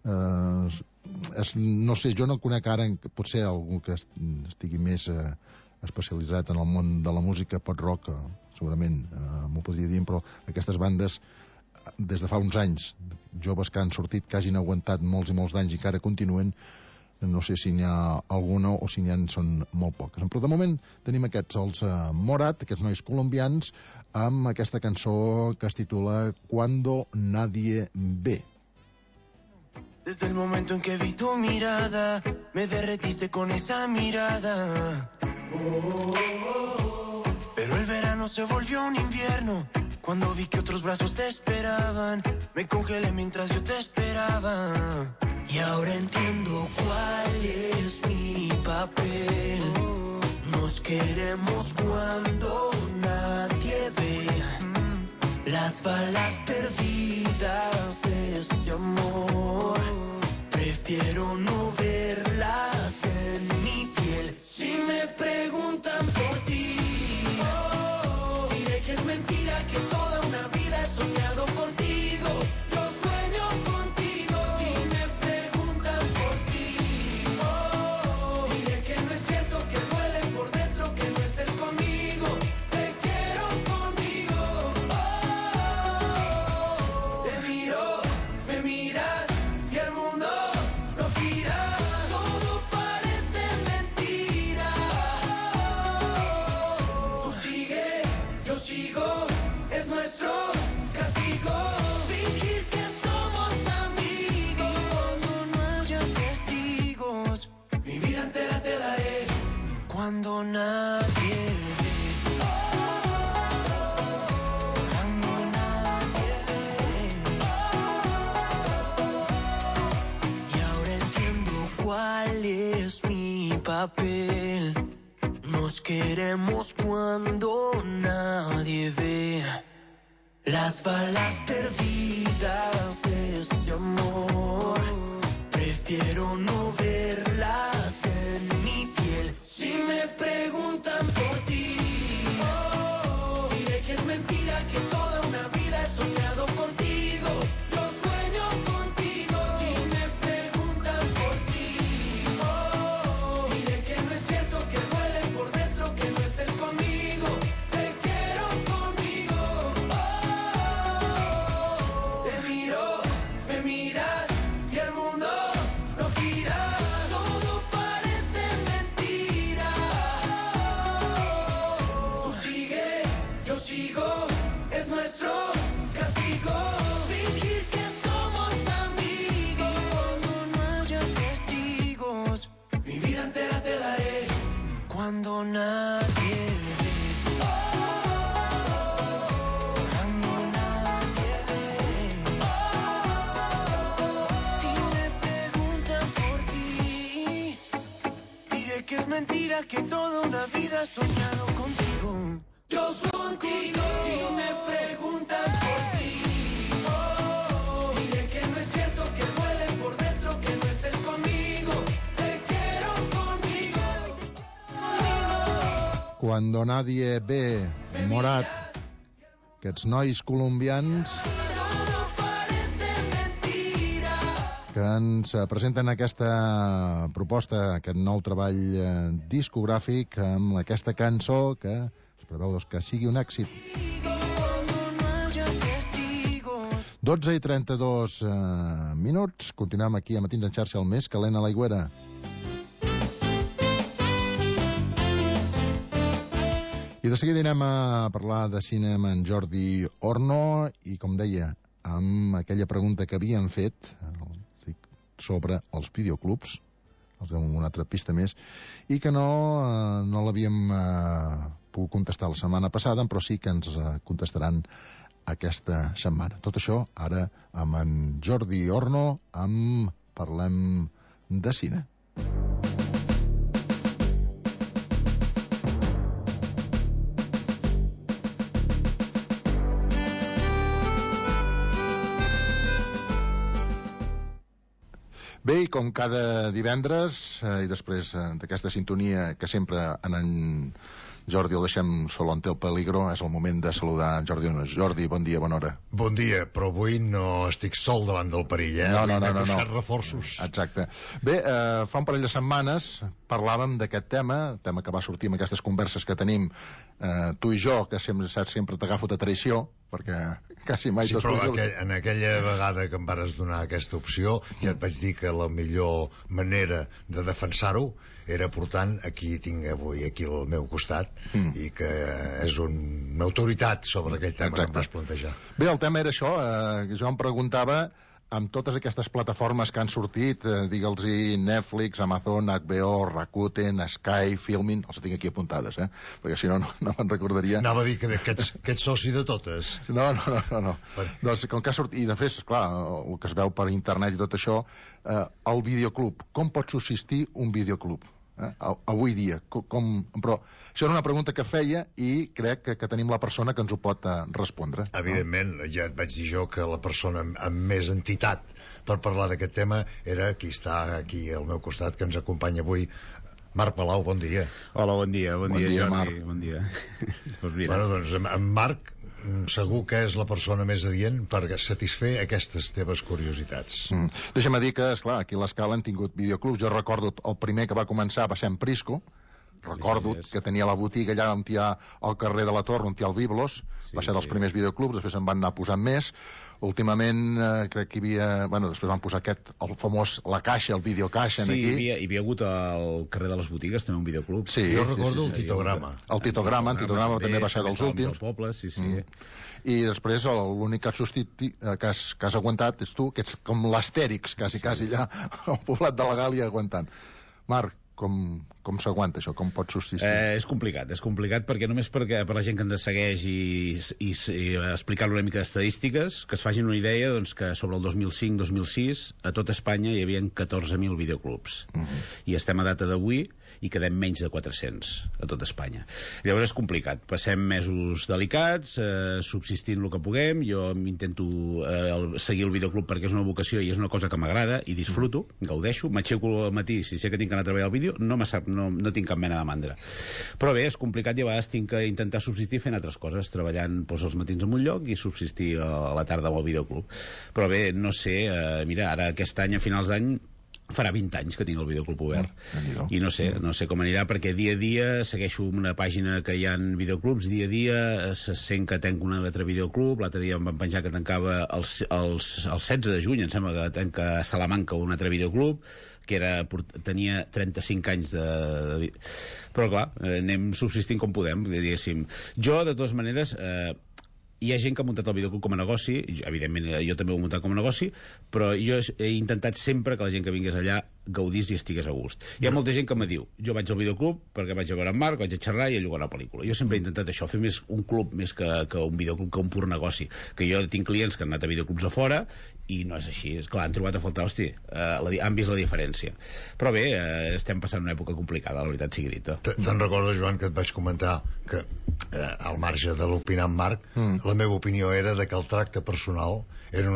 no sé, jo no conec ara, potser algú que estigui més especialitzat en el món de la música pop-rock, segurament m'ho podria dir, però aquestes bandes, des de fa uns anys, joves que han sortit, que hagin aguantat molts i molts d'anys i que ara continuen, no sé si n'hi ha alguna o si n'hi ha són molt poques. Però de moment tenim aquests, els Morat, aquests nois colombians, amb aquesta cançó que es titula Cuando nadie ve. Desde el momento en que vi tu mirada, me derretiste con esa mirada. Pero el verano se volvió un invierno Cuando vi que otros brazos te esperaban, me congelé mientras yo te esperaba. Y ahora entiendo cuál es mi papel. Nos queremos cuando nadie ve las balas perdidas de este amor. Prefiero no verlas en mi piel. Si me preguntan por ti, diré que es mentira, que toda una vida he soñado contigo. Yo sueño contigo. Si me preguntan por ti, diré que no es cierto, que duele por dentro que no estés conmigo. Te quiero conmigo. Te miro, me miras y el mundo no gira. Todo parece mentira. Tú sigue, yo sigo, es nuestro castigo. Fingir que somos amigos cuando no haya testigos. Mi vida entera te daré cuando nadie ve. Cuando nadie ve. Y ahora entiendo cuál es mi papel. Nos queremos cuando nadie ve las balas perdidas de este amor. Prefiero no verlas en mi piel. Si me preguntan por ti, diré que es mentira, que toda una vida he soñado contigo. Yo sueño contigo. Si me preguntan por ti, diré que no es cierto, que duele por dentro que no estés conmigo. Te quiero conmigo. Te miro, me miras y el mundo no gira. Todo parece mentira. Tú sigue, yo sigo, es nuestro castigo. Fingir que somos amigos cuando no haya testigos. Mi vida entera te daré cuando nadie ve. Cuando nadie ve. Si me preguntan por ti, diré que es mentira, que toda una vida he soñado contigo. Yo soy contigo. Si me preguntan por ti, diré que no es cierto, que duele por dentro que no estés conmigo. Te quiero conmigo. Cuando nadie ve, Morat, aquests nois colombians Todo parece mentira. que ens presenten aquesta proposta, aquest nou treball discogràfic amb aquesta cançó que es preveu que sigui un èxit. Cuando no haya testigos. 12:32 minuts. Continuem aquí a Matins en xarxa, el més calent a l'Aigüera. I de seguida anem a parlar de cine amb en Jordi Orno i, com deia, amb aquella pregunta que havien fet sobre els videoclubs, els donem una altra pista més, i que no l'havíem pogut contestar la setmana passada, però sí que ens contestaran aquesta setmana. Tot això ara amb en Jordi Orno, Parlem de Cine. Bé, i com cada divendres, i després d'aquesta sintonia que sempre en Jordi el deixem sol ante el peligro, és el moment de saludar en Jordi. Jordi, bon dia, bona hora. Bon dia, però avui no estic sol davant del perill, eh? No. M'he posat reforços. Exacte. Bé, fa un parell de setmanes parlàvem d'aquest tema que va sortir amb aquestes converses que tenim tu i jo, que sempre t'agafo de traïció, perquè quasi mai... Sí, però en aquella vegada que em vares donar aquesta opció, ja et vaig dir que la millor manera de defensar-ho era portant aquí tinc avui aquí al meu costat i que és una autoritat sobre aquell tema. Exacte. Que em vas plantejar. Bé, el tema era això, jo em preguntava amb totes aquestes plataformes que han sortit, digue'ls-hi Netflix, Amazon, HBO, Rakuten, Sky, Filmin, els tinc aquí apuntades, perquè si no me'n recordaria. Anava a dir que ets soci de totes. No. Doncs com que ha sortit, i de fet, clar, el que es veu per internet i tot això, el videoclub, com pot subsistir un videoclub? Avui dia, però això era una pregunta que feia i crec que tenim la persona que ens ho pot respondre. Evidentment, ja et vaig dir jo que la persona amb més entitat per parlar d'aquest tema era qui està aquí al meu costat, que ens acompanya avui, Marc Palau. Bon dia. Hola, bon dia, Jordi. Marc. Bon dia. Bueno, doncs en Marc segur que és la persona més adient per satisfer aquestes teves curiositats. Deixa'm dir que, esclar, aquí a l'Escala han tingut videoclubs. Jo recordo el primer que va començar va ser en Prisco, recordo que tenia la botiga allà on hi ha al carrer de la Torre, on hi ha el Biblos, va ser dels primers videoclubs, després en van anar posant més. Últimament crec que hi havia... Bueno, després van posar el famós La Caixa, el Videocaixa, aquí. Sí, hi havia hagut al carrer de les botigues també un videoclub. Sí, jo recordo el Titograma. El Titograma també va ser dels últims. Al poble, sí. I després l'únic que has aguantat és tu, que ets com l'Astèrix, quasi allà al poblat de la Gàlia aguantant. Marc, com s'aguanta això? Com pot subsistir? És complicat perquè només per la gent que ens segueix i explicar una mica d'estadístiques, que es facin una idea, doncs, que sobre el 2005-2006 a tot Espanya hi havia 14.000 videoclubs. I estem a data d'avui i quedem menys de 400 a tot Espanya. Llavors és complicat. Passem mesos delicats, subsistint el que puguem. Jo intento seguir el videoclub perquè és una vocació i és una cosa que m'agrada i disfruto, gaudeixo, m'aixeco al matí, si sé que tinc que anar a treballar al vídeo, no tinc cap mena de mandra. Però bé, és complicat i a vegades tinc que intentar subsistir fent altres coses, treballant els matins en un lloc i subsistir a la tarda amb el videoclub. Però bé, no sé, mira, ara aquest any, a finals d'any, farà 20 anys que tinc el videoclub obert i no sé com anirà, perquè dia a dia segueixo una pàgina que hi ha videoclubs, dia a dia se sent que tenc un altre videoclub. L'altre dia em van penjar que tancava el 16 de juny, em sembla que tanca a Salamanca un altre videoclub que tenia 35 anys de... Però clar, anem subsistint com podem, diguéssim. Jo, de totes maneres, hi ha gent que ha muntat el videoclub com a negoci, evidentment jo també ho he muntat com a negoci, però jo he intentat sempre que la gent que vingués allà gaudís i estigués a gust. Hi ha molta gent que me diu, jo vaig al videoclub perquè vaig a veure en Marc, vaig a xerrar i a llogar una pel·lícula. Jo sempre he intentat això, fer més un club més que un videoclub, que un pur negoci. Que jo tinc clients que han anat a videoclubs a fora i no és així. És clar, han trobat a faltar, han vist la diferència. Però bé, estem passant una època complicada, la veritat sigui dita. Te'n recordes, Joan, que et vaig comentar que al marge de l'opinar amb Marc, la meva opinió era de que el tracte personal era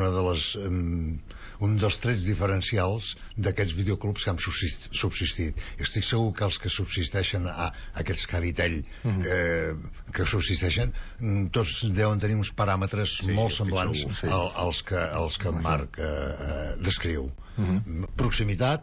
un dels trets diferencials d'aquests videoclubs que han subsistit. Estic segur que els que subsisteixen a aquests Caritell que subsisteixen, tots deuen tenir uns paràmetres molt semblants als que Marc descriu. Proximitat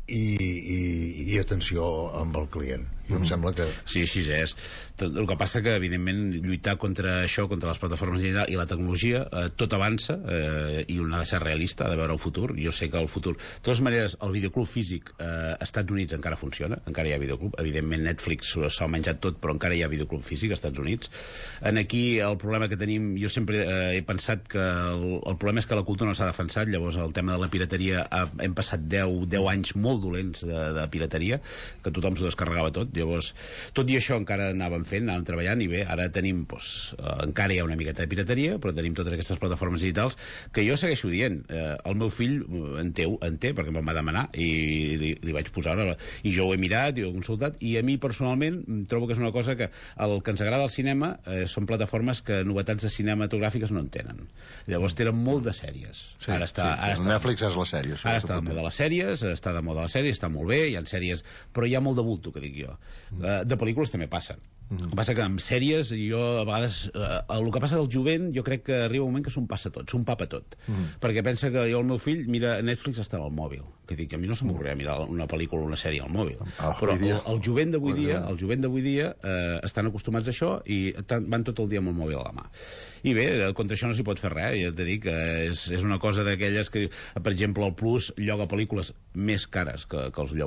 i atenció amb el client. Jo em sembla que... Sí, així és. El que passa que, evidentment, lluitar contra això, contra les plataformes digitals i la tecnologia, tot avança i un ha de ser realista, ha de veure el futur. Jo sé que el futur... De totes maneres, el videoclub físic als Estats Units encara funciona, encara hi ha videoclub. Evidentment, Netflix s'ha menjat tot, però encara hi ha videoclub físic als Estats Units. Aquí, el problema que tenim... Jo sempre he pensat que el problema és que la cultura no s'ha defensat, llavors el tema de la pirateria hem passat 10 anys molt dolents de pirateria, que tothom s'ho descarregava tot. Llavors, tot i això encara anàvem treballant i bé, ara tenim encara hi ha una miqueta de pirateria, però tenim totes aquestes plataformes digitals que jo segueixo dient. El meu fill en té perquè me'n va demanar i li vaig posar i jo ho he mirat i ho he consultat i a mi personalment trobo que és una cosa que el que ens agrada al cinema són plataformes que novetats de cinematogràfiques no en tenen. Llavors tenen molt de sèries. Ara està Netflix és la sèrie. Ara està de moda les sèries, està molt bé, hi ha sèries, però hi ha molt de bulto, que dic jo. De pel·lícules també passen. El que passa que amb sèries jo a vegades el que passa del jovent jo crec que arriba un moment que s'ho passa tot, s'ho empapa tot, perquè pensa que jo el meu fill mira Netflix està al mòbil, que dic, a mi no se m'ocorreria mirar una pel·lícula o una sèrie al mòbil, però el jovent d'avui dia estan acostumats a això i van tot el dia amb el mòbil a la mà i bé, contra això no s'hi pot fer res. Ja t'he dit que és una cosa d'aquelles que, per exemple, el Plus lloga pel·lícules més cares que els llogo jo.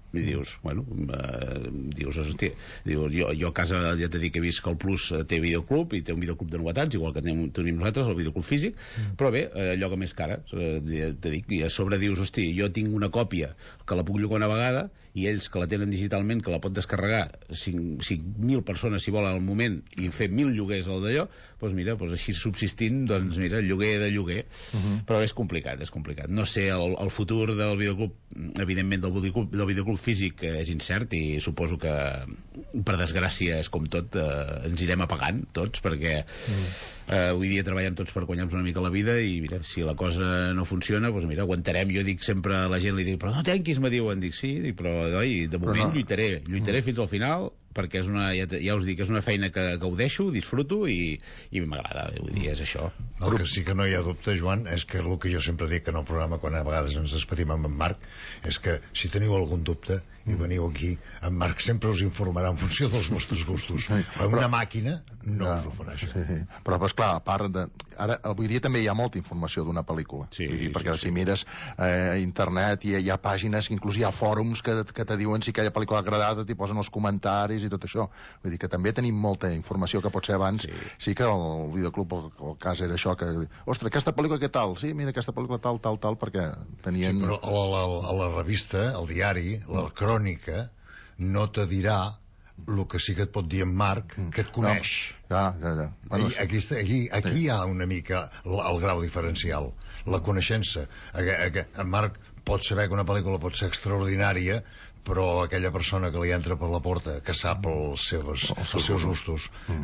i dius, bueno, hòstia, jo a casa ja t'he dit que he vist que el Plus té videoclub i té un videoclub de novetats, igual que tenim nosaltres, el videoclub físic, però bé, allò que més cara, t'he dit, i a sobre dius, hosti, jo tinc una còpia que la puc llogar una vegada i ells que la tenen digitalment, que la pot descarregar 5.000 persones si volen al moment i fer 1.000 lloguers al d'allò, doncs mira, així subsistint, doncs mira, lloguer de lloguer, però és complicat. No sé, el futur del videoclub, evidentment del videoclub físic és incert i suposo que per desgràcia és com tot, ens irem apagant tots, perquè avui dia treballem tots per guanyar-nos una mica la vida i mira, si la cosa no funciona, doncs mira, aguantarem. Jo dic sempre a la gent, li dic, però no tanquis, me diuen, dic sí, però de moment lluitaré fins al final, perquè és una, ja us dic, és una feina que gaudeixo, disfruto i m'agrada, vull dir, és això. El que sí que no hi ha dubte, Joan, és que el que jo sempre dic en el programa quan a vegades ens despedim amb en Marc, és que si teniu algun dubte i veniu aquí, en Marc sempre us informarà en funció dels vostres gustos. Una màquina no us ofereix. Però esclar, a part de... Ara, avui dia també hi ha molta informació d'una pel·lícula. Perquè si mires a internet hi ha pàgines, inclús hi ha fòrums que te diuen si aquella pel·lícula ha agradat, t'hi posen els comentaris i tot això. Vull dir que també tenim molta informació que potser abans sí que el videoclub, el cas era això, que, ostres, aquesta pel·lícula què tal? Sí, mira, aquesta pel·lícula tal, perquè tenien... Sí, però a la revista, al diari, la crònica, no te dirà el que sí que et pot dir en Marc, que et coneix. Ja. Aquí hi ha una mica el grau diferencial, la coneixença. En Marc pot saber que una pel·lícula pot ser extraordinària, però aquella persona que li entra per la porta, que sap els seus gustos,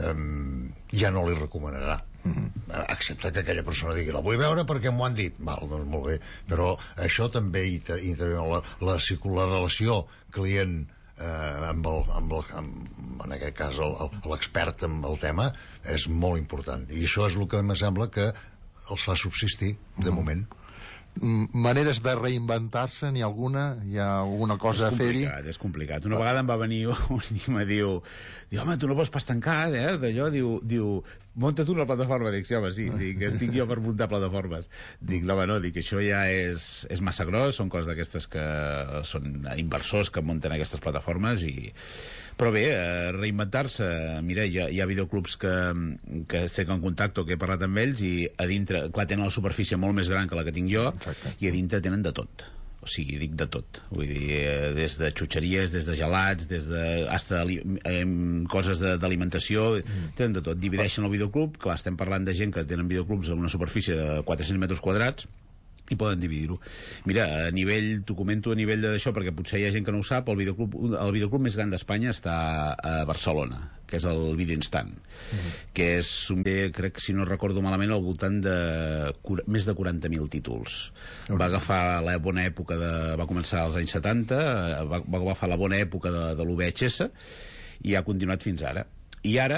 ja no li recomanarà. Excepte que aquella persona digui, la vull veure perquè m'ho han dit. Val, doncs molt bé. Però això també la relació client en aquest cas l'expert en el tema és molt important, i això és el que em sembla que els fa subsistir de moment. Maneres de reinventar-se, n'hi ha alguna? Hi ha alguna cosa a fer-hi? És complicat. Una vegada em va venir un i em va dir, home, tu no pots pas tancar, d'allò, diu, munta tu una plataforma. Dic, sí, home, sí, estic jo per muntar plataformes. Dic, no, dic, això ja és massa gros, són coses d'aquestes que són inversors que munten aquestes plataformes però bé, reinventar-se, mira, hi ha videoclubs que estic en contacte, que he parlat amb ells, i a dintre, clar, tenen la superfície molt més gran que la que tinc jo, i a dintre tenen de tot. O sigui, dic de tot. Vull dir, des de xutxeries, des de gelats, des de coses d'alimentació, tenen de tot. Divideixen el videoclub, clar, estem parlant de gent que tenen videoclubs amb una superfície de 400 metres quadrats, i poden dividir-ho. Mira, t'ho comento a nivell d'això, perquè potser hi ha gent que no ho sap, el videoclub més gran d'Espanya està a Barcelona, que és el Video Instant, que és crec que si no recordo malament al voltant de més de 40.000 títols. Va agafar la bona època va començar als anys 70, va agafar la bona època de l'UVHS i ha continuat fins ara. I ara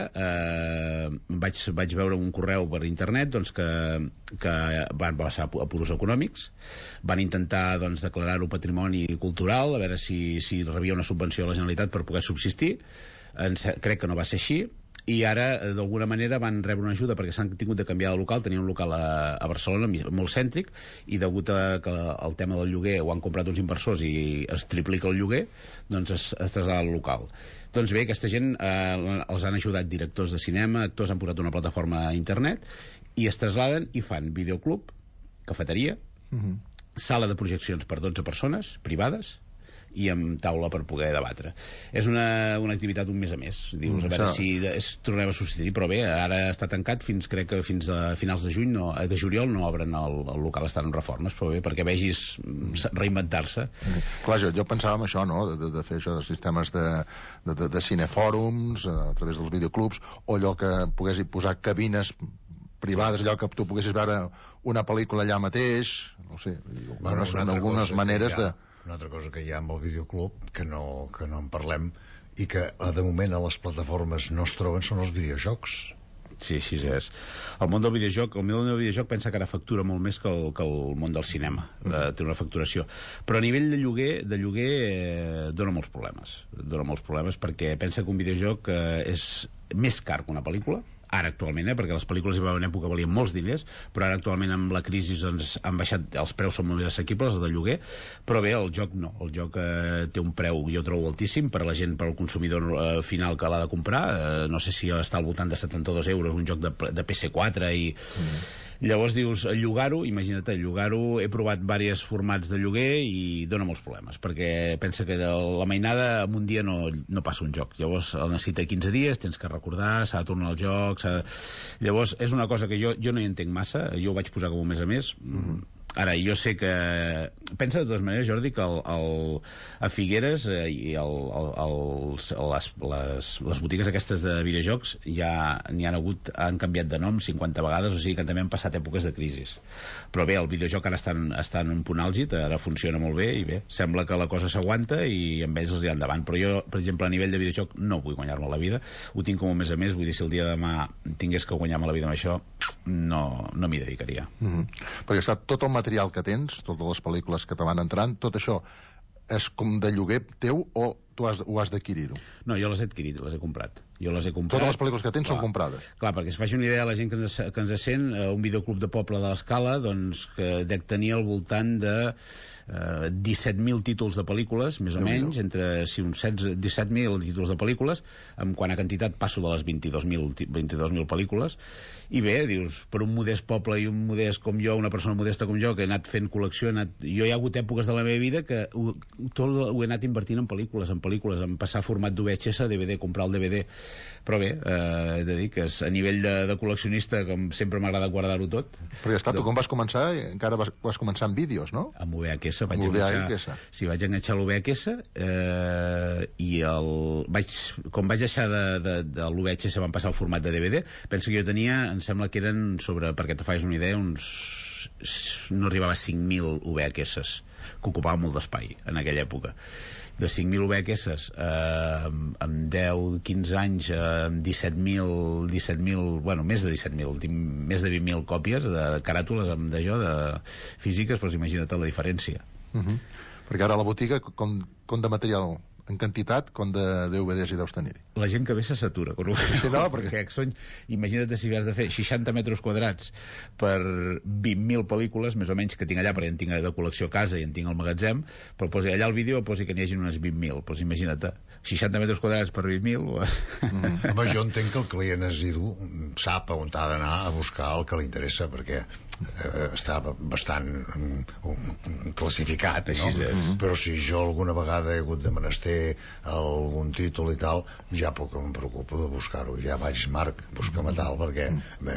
vaig veure un correu per internet que van passar a puros econòmics, van intentar declarar-ho patrimoni cultural, a veure si rebia una subvenció a la Generalitat per poder subsistir. Crec que no va ser així, i ara d'alguna manera van rebre una ajuda perquè s'han tingut de canviar de local. Tenien un local a Barcelona molt cèntric, i degut a que el tema del lloguer ho han comprat uns inversors i es triplica el lloguer, doncs es trasllada al local. Doncs bé, aquesta gent els han ajudat directors de cinema, actors, han posat una plataforma a internet i es traslladen i fan videoclub, cafeteria, sala de projeccions per 12 persones privades i amb taula per poder debatre. És una activitat un mes a mes. Dius, a veure si tornem a substituir, però bé, ara està tancat crec que fins a finals de juliol no obren el local, estan en reformes, però bé, perquè vegis reinventar-se. Clar, jo pensava en això, no?, de fer això de sistemes de cinefòrums a través dels videoclubs, o allò que poguessis posar cabines privades, allò que tu poguessis veure una pel·lícula allà mateix, no sé, algunes maneres de... Una altra cosa que hi ha amb el videoclub, que no en parlem, i que de moment a les plataformes no es troben, són els videojocs. Sí, així és. El món del videojoc pensa que ara factura molt més que el món del cinema. Té una facturació. Però a nivell de lloguer dona molts problemes. Dona molts problemes perquè pensa que un videojoc és més car que una pel·lícula. ara actualment, perquè les pel·lícules hi va haver una època que valien molts diners, però ara actualment amb la crisi doncs, han baixat, els preus són molt més assequibles, els de lloguer, però bé, el joc no, el joc té un preu, jo trobo altíssim, per a la gent, per al consumidor final que l'ha de comprar, no sé si està al voltant de 72 euros un joc de PC4 i... Llavors dius, llogar-ho, imagina't, llogar-ho, he provat diversos formats de lloguer i dona molts problemes, perquè pensa que la mainada en un dia no passa un joc, llavors el necessita 15 dies, tens que recordar, s'ha de tornar al joc, llavors és una cosa que jo no hi entenc massa, jo ho vaig posar com un mes a mes. Ara, jo sé que... Pensa de totes maneres, Jordi, que a Figueres i les botigues aquestes de videojocs ja han canviat de nom 50 vegades, o sigui que també han passat èpoques de crisi. Però bé, el videojoc ara està en un punt àlgid, ara funciona molt bé, i bé, sembla que la cosa s'aguanta i amb ells els hi endavant. Però jo, per exemple, a nivell de videojoc no vull guanyar-me la vida, ho tinc com un mes a mes, vull dir, si el dia de demà tingués que guanyar-me la vida amb això, no m'hi dedicaria. Perquè està tot el material que tens, totes les pel·lícules que te van entrant, tot això és com de lloguer teu o tu ho has d'adquirir-ho? No, jo les he adquirit, les he comprat. Totes les pel·lícules que tens són comprades? Clar, perquè es faci una idea a la gent que ens sent, un videoclub de poble de l'Escala, doncs, que dec tenir al voltant de 17.000 títols de pel·lícules, més o menys, entre uns 17.000 títols de pel·lícules, en quant a quantitat passo de les 22.000 pel·lícules, i bé, dius, per un modest poble i un modest com jo, una persona modesta com jo, que he anat fent col·lecció, jo hi ha hagut èpoques de la meva vida que tot ho he anat invertint en pel·lícules, en passar format d'VHS a DVD, comprar el DVD, però bé, he de dir que a nivell de col·leccionista, com sempre m'agrada guardar-ho tot. Però ja està, tu com vas començar, encara vas començar amb vídeos, no? Amb VHS, vaig enganxar l'VHS i com vaig deixar de l'VHS van passar al format de DVD. Penso que jo tenia, em sembla que eren perquè te fais una idea, no arribava a 5.000 VHS, que ocupava molt d'espai en aquella època. De 5.000 VHS amb 10-15 anys, amb 17.000, bueno, més de 17.000, més de 20.000 còpies de caràtules de físiques, doncs imagina't la diferència. Perquè ara a la botiga, com de material en quantitat, com de DVDs hi deus tenir? La gent que ve se s'atura. Imagina't si has de fer 60 metres quadrats per 20.000 pel·lícules, més o menys, que tinc allà, perquè en tinc de col·lecció a casa i en tinc al magatzem, però posi allà el vídeo posi que n'hi hagi unes 20.000. Doncs imagina't, 60 metres quadrats per 20.000... Home, jo entenc que el client assidu sap on ha d'anar a buscar el que li interessa, perquè està bastant classificat, no? Però si jo alguna vegada he hagut de menester algun títol i tal, ja poc em preocupo de buscar-ho, ja vaig, Marc, busca-me tal, perquè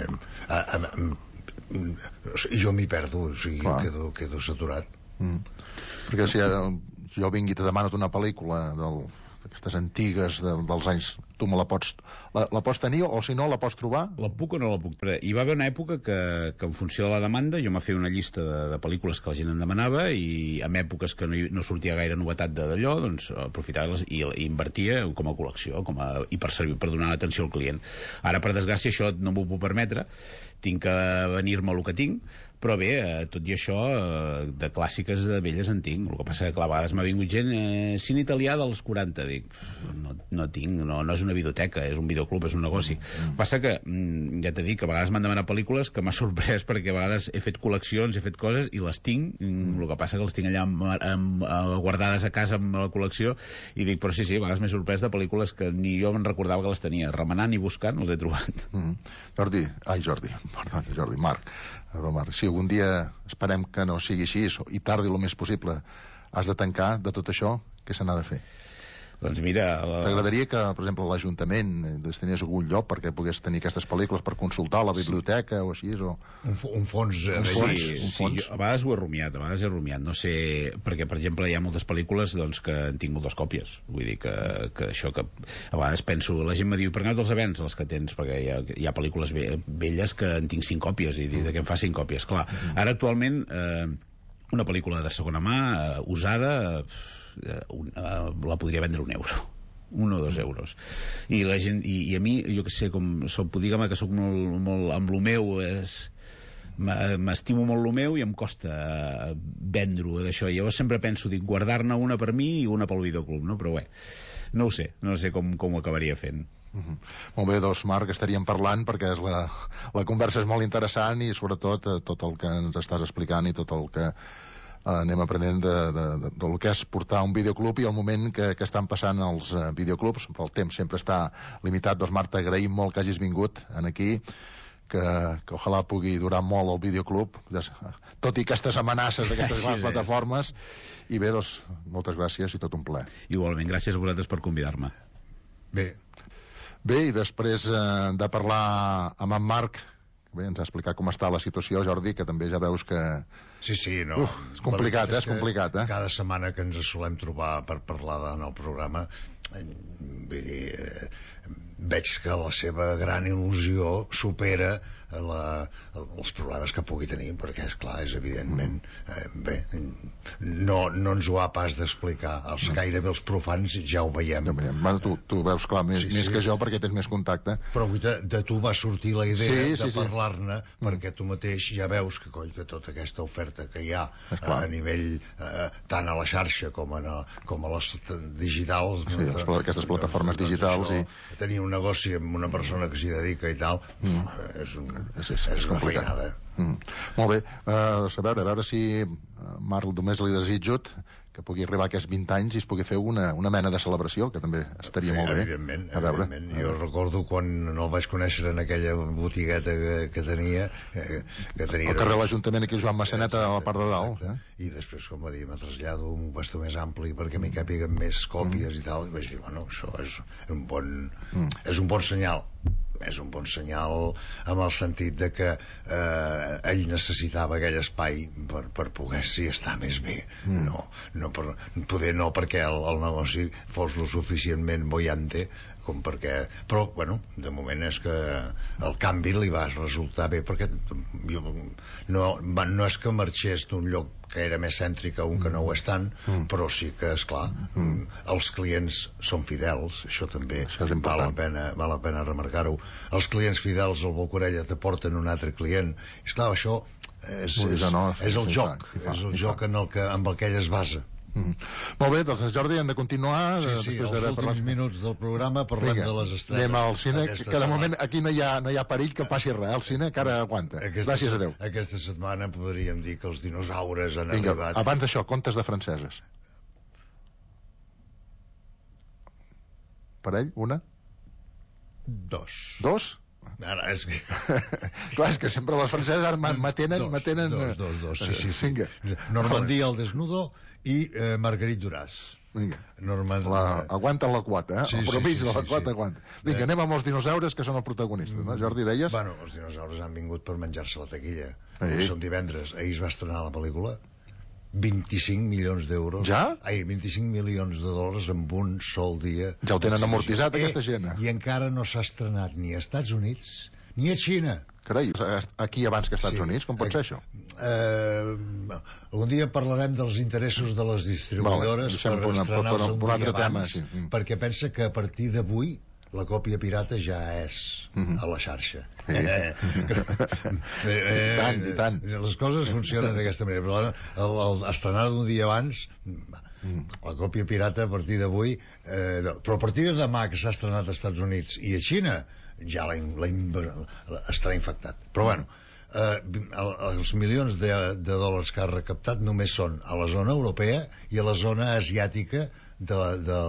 jo m'hi perdo, o sigui, quedo saturat. Perquè si jo vingui i te demano una pel·lícula d'aquestes antigues dels anys, tu me la pots tenir, o si no la pots trobar? La puc o no la puc? Hi va haver una època que en funció de la demanda jo m'ha fet una llista de pel·lícules que la gent em demanava, i en èpoques que no sortia gaire novetat d'allò, doncs aprofitava-les i invertia com a col·lecció i per donar atenció al client. Ara, per desgràcia, això no m'ho puc permetre, tinc que venir-me el que tinc, però bé, tot i això, de clàssiques de velles en tinc. El que passa que a vegades m'ha vingut gent, cine italià dels 40, dic, no tinc, no és una videoteca, és un videoclub, és un negoci. Passa que, ja t'he dit, que a vegades m'han demanat pel·lícules que m'ha sorprès, perquè a vegades he fet col·leccions, he fet coses i les tinc, el que passa que els tinc allà guardades a casa amb la col·lecció, i dic, però sí, a vegades m'he sorprès de pel·lícules que ni jo me'n recordava que les tenia, remenant i buscant els he trobat. Marc, si algun dia, esperem que no sigui així, i tardi el més possible, has de tancar de tot això, què se n'ha de fer? Doncs mira... T'agradaria que, per exemple, l'Ajuntament destinés algun lloc perquè pogués tenir aquestes pel·lícules per consultar a la biblioteca o així? Un fons. Sí, a vegades ho he rumiat, no sé... Perquè, per exemple, hi ha moltes pel·lícules doncs, que en tinc moltes còpies. Vull dir que això que... A vegades penso... La gent me diu, per què no te'ls vens, les que tens? Perquè hi ha pel·lícules velles que en tinc 5 còpies, i dic, de què em fa 5 còpies? Clar, ara actualment una pel·lícula de segona mà, usada... la podria vendre €1, 1 o 2 euros, i la gent, i a mi, jo que sé, diguem que soc molt amb lo meu, m'estimo molt lo meu i em costa vendre-ho d'això. Llavors sempre penso, guardar-ne una per mi i una pel videoclub, no? Però bé, no ho sé com ho acabaria fent. Molt bé, doncs, Marc, estaríem parlant perquè la conversa és molt interessant i sobretot tot el que ens estàs explicant i tot el que anem aprenent del que és portar un videoclub i el moment que estan passant els videoclubs. Però el temps sempre està limitat. Doncs, Marta, agraïm molt que hagis vingut aquí, que ojalà pugui durar molt el videoclub, tot i aquestes amenaces d'aquestes grans plataformes. I bé, doncs, moltes gràcies i tot un plaer. Igualment, gràcies a vosaltres per convidar-me. Bé, i després de parlar amb en Marc, bé, ens ha explicat com està la situació, Jordi, que també ja veus que... Sí, no. És complicat, és complicat, Cada setmana que ens solem trobar per parlar en el programa, vull dir, veig que la seva gran il·lusió supera els problemes que pugui tenir, perquè, esclar, és evidentment... Bé, no ens ho ha pas d'explicar. Gairebé els profans ja ho veiem. Tu veus clar més que jo perquè tens més contacte. Però de tu va sortir la idea de parlar-ne, perquè tu mateix ja veus que tota aquesta oferta que hi ha a nivell tant a la xarxa com a les digitals, aquestes plataformes digitals, tenir un negoci amb una persona que s'hi dedica i tal, és una feinada. Molt bé, a veure si Marc, només li desitjo que pugui arribar a aquests 20 anys i es pugui fer una mena de celebració, que també estaria molt bé. Evidentment. Jo recordo quan no el vaig conèixer en aquella botigueta que tenia... Al carrer de l'Ajuntament, aquí Joan Massaneta, a la part de dalt. I després, com va dir, me trasllado un bastó més ampli perquè m'hi càpiguen més còpies i tal, i vaig dir, bueno, això és un bon senyal. És un bon senyal en el sentit de que ell necessitava aquell espai per poder-s'hi estar més bé. Poder no perquè el negoci fos lo suficientment boiante com perquè... Però, bueno, de moment és que el canvi li va resultar bé, perquè no és que marxés d'un lloc que era més cèntric a un que no ho és tant, però sí que, esclar, els clients són fidels, això també val la pena remarcar-ho. Els clients fidels al boca orella t'aporten un altre client. I, esclar, això és el joc amb el que ell es basa. Molt bé, doncs Jordi, hem de continuar. Sí, els últims minuts del programa parlem de les estrenes. Anem al cine, que de moment aquí no hi ha perill que passi res, el cine encara aguanta. Gràcies a Déu. Aquesta setmana podríem dir que els dinosaures han arribat. Abans d'això, contes de franceses. Parell? Una? Dos? Ara, és que... Clar, és que sempre les franceses m'atenen... Dos, sí. Normandia al desnudo i Marguerite Duras. Vinga, aguanten la quota, el promig de la quota aguanta. Vinga, anem amb els dinosaures, que són els protagonistes, no? Jordi, deies? Bueno, els dinosaures han vingut per menjar-se la taquilla. Som divendres, ahir es va estrenar la pel·lícula, 25 milions d'euros. Ja? 25 milions de dòlars en un sol dia. Ja ho tenen amortitzat, aquesta gent. I encara no s'ha estrenat ni a Estats Units ni a Xina. Carai, aquí abans que als Estats Units, com pot ser això? Un dia parlarem dels interessos de les distribuïdores per estrenar-los un dia abans, perquè pensa que a partir d'avui la còpia pirata ja és a la xarxa. I tant. Les coses funcionen d'aquesta manera, però estrenar un dia abans, la còpia pirata a partir d'avui, però a partir de demà que s'ha estrenat als Estats Units i a Xina, ja estarà infectat. Però bueno, els milions de dòlars que ha recaptat només són a la zona europea i a la zona asiàtica de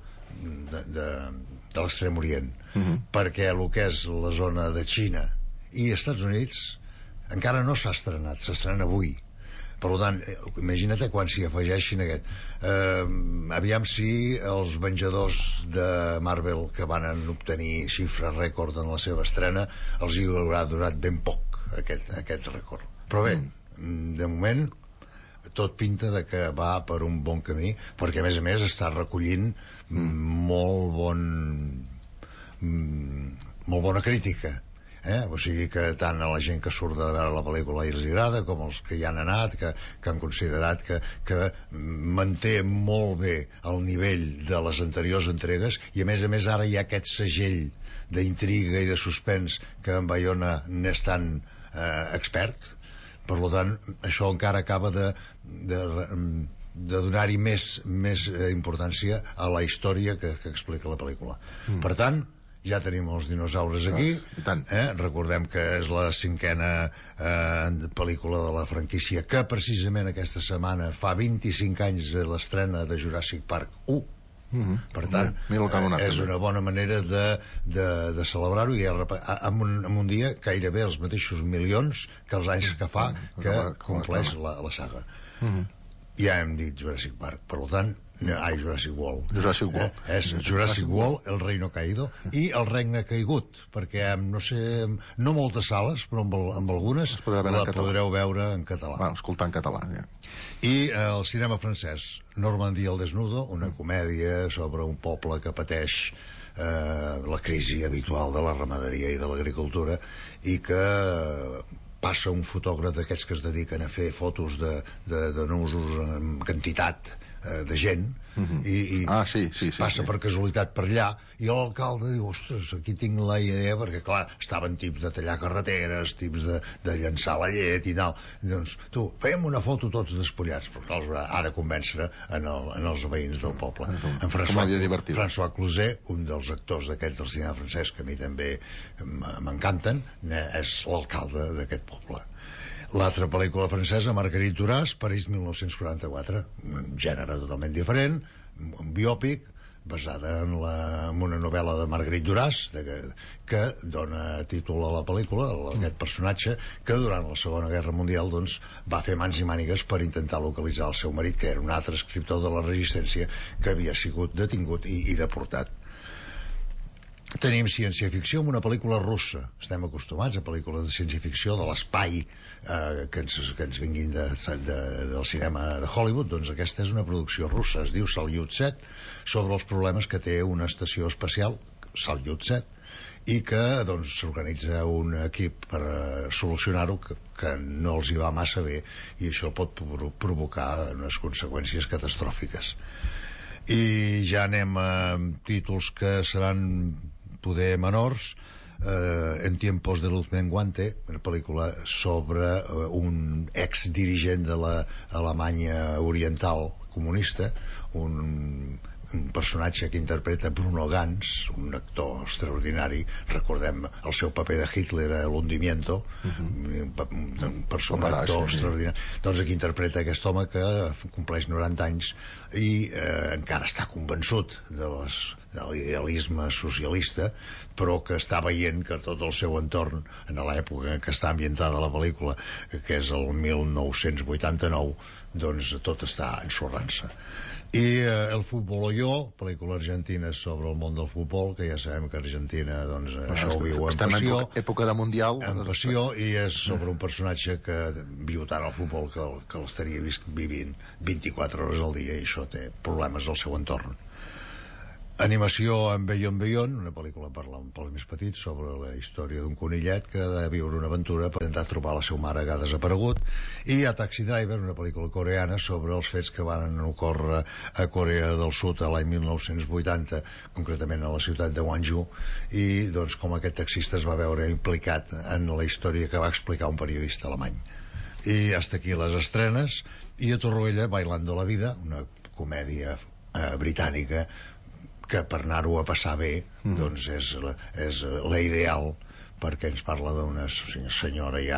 l'extrem orient, perquè el que és la zona de Xina i Estats Units encara no s'ha estrenat, s'estrena avui. Per tant, imagina't quan s'hi afegeixin aquest. Aviam si els venjadors de Marvel, que van obtenir xifra rècord en la seva estrena, els hi haurà durat ben poc aquest rècord. Però bé, de moment tot pinta de que va per un bon camí, perquè a més està recollint molt bona crítica. O sigui que tant a la gent que surt de veure la pel·lícula i els agrada, com els que hi han anat, que han considerat que manté molt bé el nivell de les anteriors entregues, i a més ara hi ha aquest segell d'intriga i de suspens que en Bayona n'és tan expert. Per tant, això encara acaba de donar-hi més importància a la història que explica la pel·lícula. Per tant, ja tenim els dinosaures aquí. Recordem que és la 5a pel·lícula de la franquícia, que precisament aquesta setmana fa 25 anys de l'estrena de Jurassic Park 1. Per tant, és una bona manera de celebrar-ho, i en un dia gairebé els mateixos milions que els anys que fa que compleix la saga. Ja hem dit Jurassic Park, per tant, Jurassic World. És Jurassic World, El Reino Caído, i El Regne Caigut, perquè no moltes sales, però amb algunes la podreu veure en català. Escoltar en català, ja. I el cinema francès, Normandie al desnudo, una comèdia sobre un poble que pateix la crisi habitual de la ramaderia i de l'agricultura, i que passa un fotògraf d'aquests que es dediquen a fer fotos de nusos en quantitat de gent, i passa per casualitat per allà, i l'alcalde diu, ostres, aquí tinc la idea, perquè clar, estaven tips de tallar carreteres, tips de llançar la llet i tal, doncs tu, fèiem una foto tots despullats, però clar, ha de convèncer en els veïns del poble. En François Cluzet, un dels actors d'aquests del cinema francès, que a mi també m'encanten, és l'alcalde d'aquest poble. L'altra pel·lícula francesa, Marguerite Duras, París 1944, un gènere totalment diferent, un biòpic basada en una novel·la de Marguerite Duras, que dona títol a la pel·lícula, aquest personatge que durant la Segona Guerra Mundial va fer mans i mànigues per intentar localitzar el seu marit, que era un altre escriptor de la Resistència que havia sigut detingut i deportat. Tenim ciència-ficció amb una pel·lícula russa. Estem acostumats a pel·lícules de ciència-ficció de l'espai que ens vinguin del cinema de Hollywood. Doncs aquesta és una producció russa, es diu Salyut 7, sobre els problemes que té una estació espacial, Salyut 7, i que s'organitza un equip per solucionar-ho, que no els hi va massa bé, i això pot provocar unes conseqüències catastròfiques. I ja anem a títols que seran poder menors. En tiempos de luz menguante, una pel·lícula sobre un exdirigent de l'Alemanya oriental comunista, un personatge que interpreta Bruno Ganz, un actor extraordinari. Recordem el seu paper de Hitler a l'Hundimiento, un personatge extraordinari. Doncs aquí interpreta aquest home que compleix 90 anys i encara està convençut de l'idealisme socialista, però que està veient que tot el seu entorn, en l'època en què està ambientada la pel·lícula, que és el 1989, doncs tot està ensorrant-se. I El futbol o jo, pel·lícula argentina sobre el món del futbol, que ja sabem que Argentina això ho viu en passió. Estem en època de Mundial. En passió, i és sobre un personatge que viu tant el futbol que l'estaria vivint 24 hores al dia, i això té problemes al seu entorn. Animació en Beyond Beyond, una pel·lícula pels més petits sobre la història d'un conillet que ha de viure una aventura per intentar trobar la seva mare que ha desaparegut. I a Taxi Driver, una pel·lícula coreana sobre els fets que van ocórrer a Corea del Sud a l'any 1980, concretament a la ciutat de Gwangju, i com aquest taxista es va veure implicat en la història que va explicar un periodista alemany. I hasta aquí les estrenes. I a Torroella, Bailando la vida, una comèdia britànica que per anar-ho a passar bé és la ideal, perquè ens parla d'una senyora ja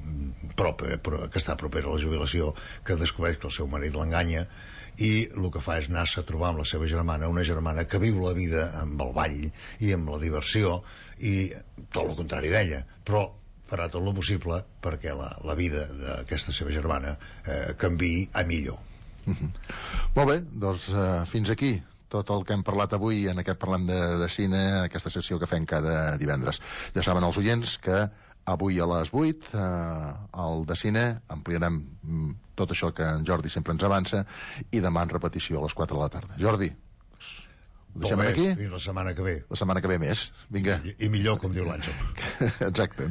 que està propera a la jubilació, que descobreix que el seu marit l'enganya, i el que fa és anar-se a trobar amb la seva germana, una germana que viu la vida amb el ball i amb la diversió, i tot el contrari d'ella, però farà tot el possible perquè la vida d'aquesta seva germana canviï a millor. Molt bé, doncs fins aquí tot el que hem parlat avui en aquest Parlem de Cine, aquesta sessió que fem cada divendres. Ja saben els oients que avui a les 8 al de Cine ampliarem tot això que en Jordi sempre ens avança, i demà en repetició a les 4 de la tarda. Jordi, ho deixem aquí? Fins la setmana que ve. La setmana que ve més. Vinga. I millor, com diu l'Àngel. Exacte.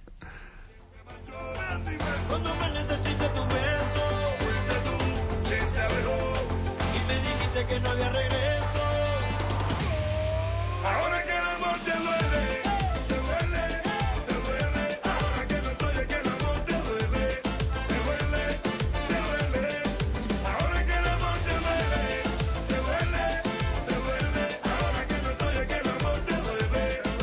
Cuando me necesite tu beso, fuiste tú quien se alejó y me dijiste que no había regreso. Ahora que el amor te duele, te duele, te duele. Ahora que no estoy, es que el amor te duele, te duele, te duele. Ahora que el amor te duele, te duele, te duele. Ahora que no estoy, es que el amor te duele.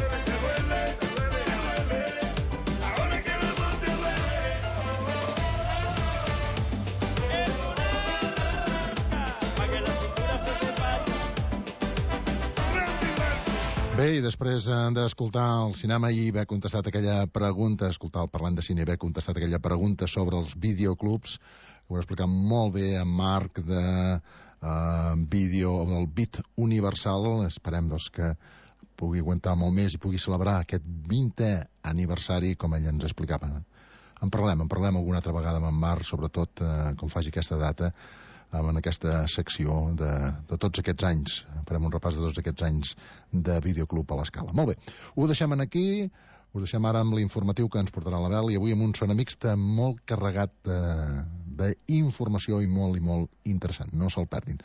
Bé, i després d'escoltar el cinema i haver contestat aquella pregunta, escoltar el parlant de cine i haver contestat aquella pregunta sobre els videoclubs, ho va explicar molt bé en Marc de vídeo del Beat Universal. Esperem doncs, que pugui aguantar molt més i pugui celebrar aquest 20è aniversari, com ell ens explicava. En parlem alguna altra vegada amb en Marc, sobretot com faci aquesta data, en aquesta secció de tots aquests anys. Farem un repàs de tots aquests anys de videoclub a l'Escala. Molt bé, ho deixem aquí, ho deixem ara amb l'informatiu que ens portarà l'Abel, i avui amb un Sona Mixta molt carregat d'informació i molt interessant. No se'l perdin.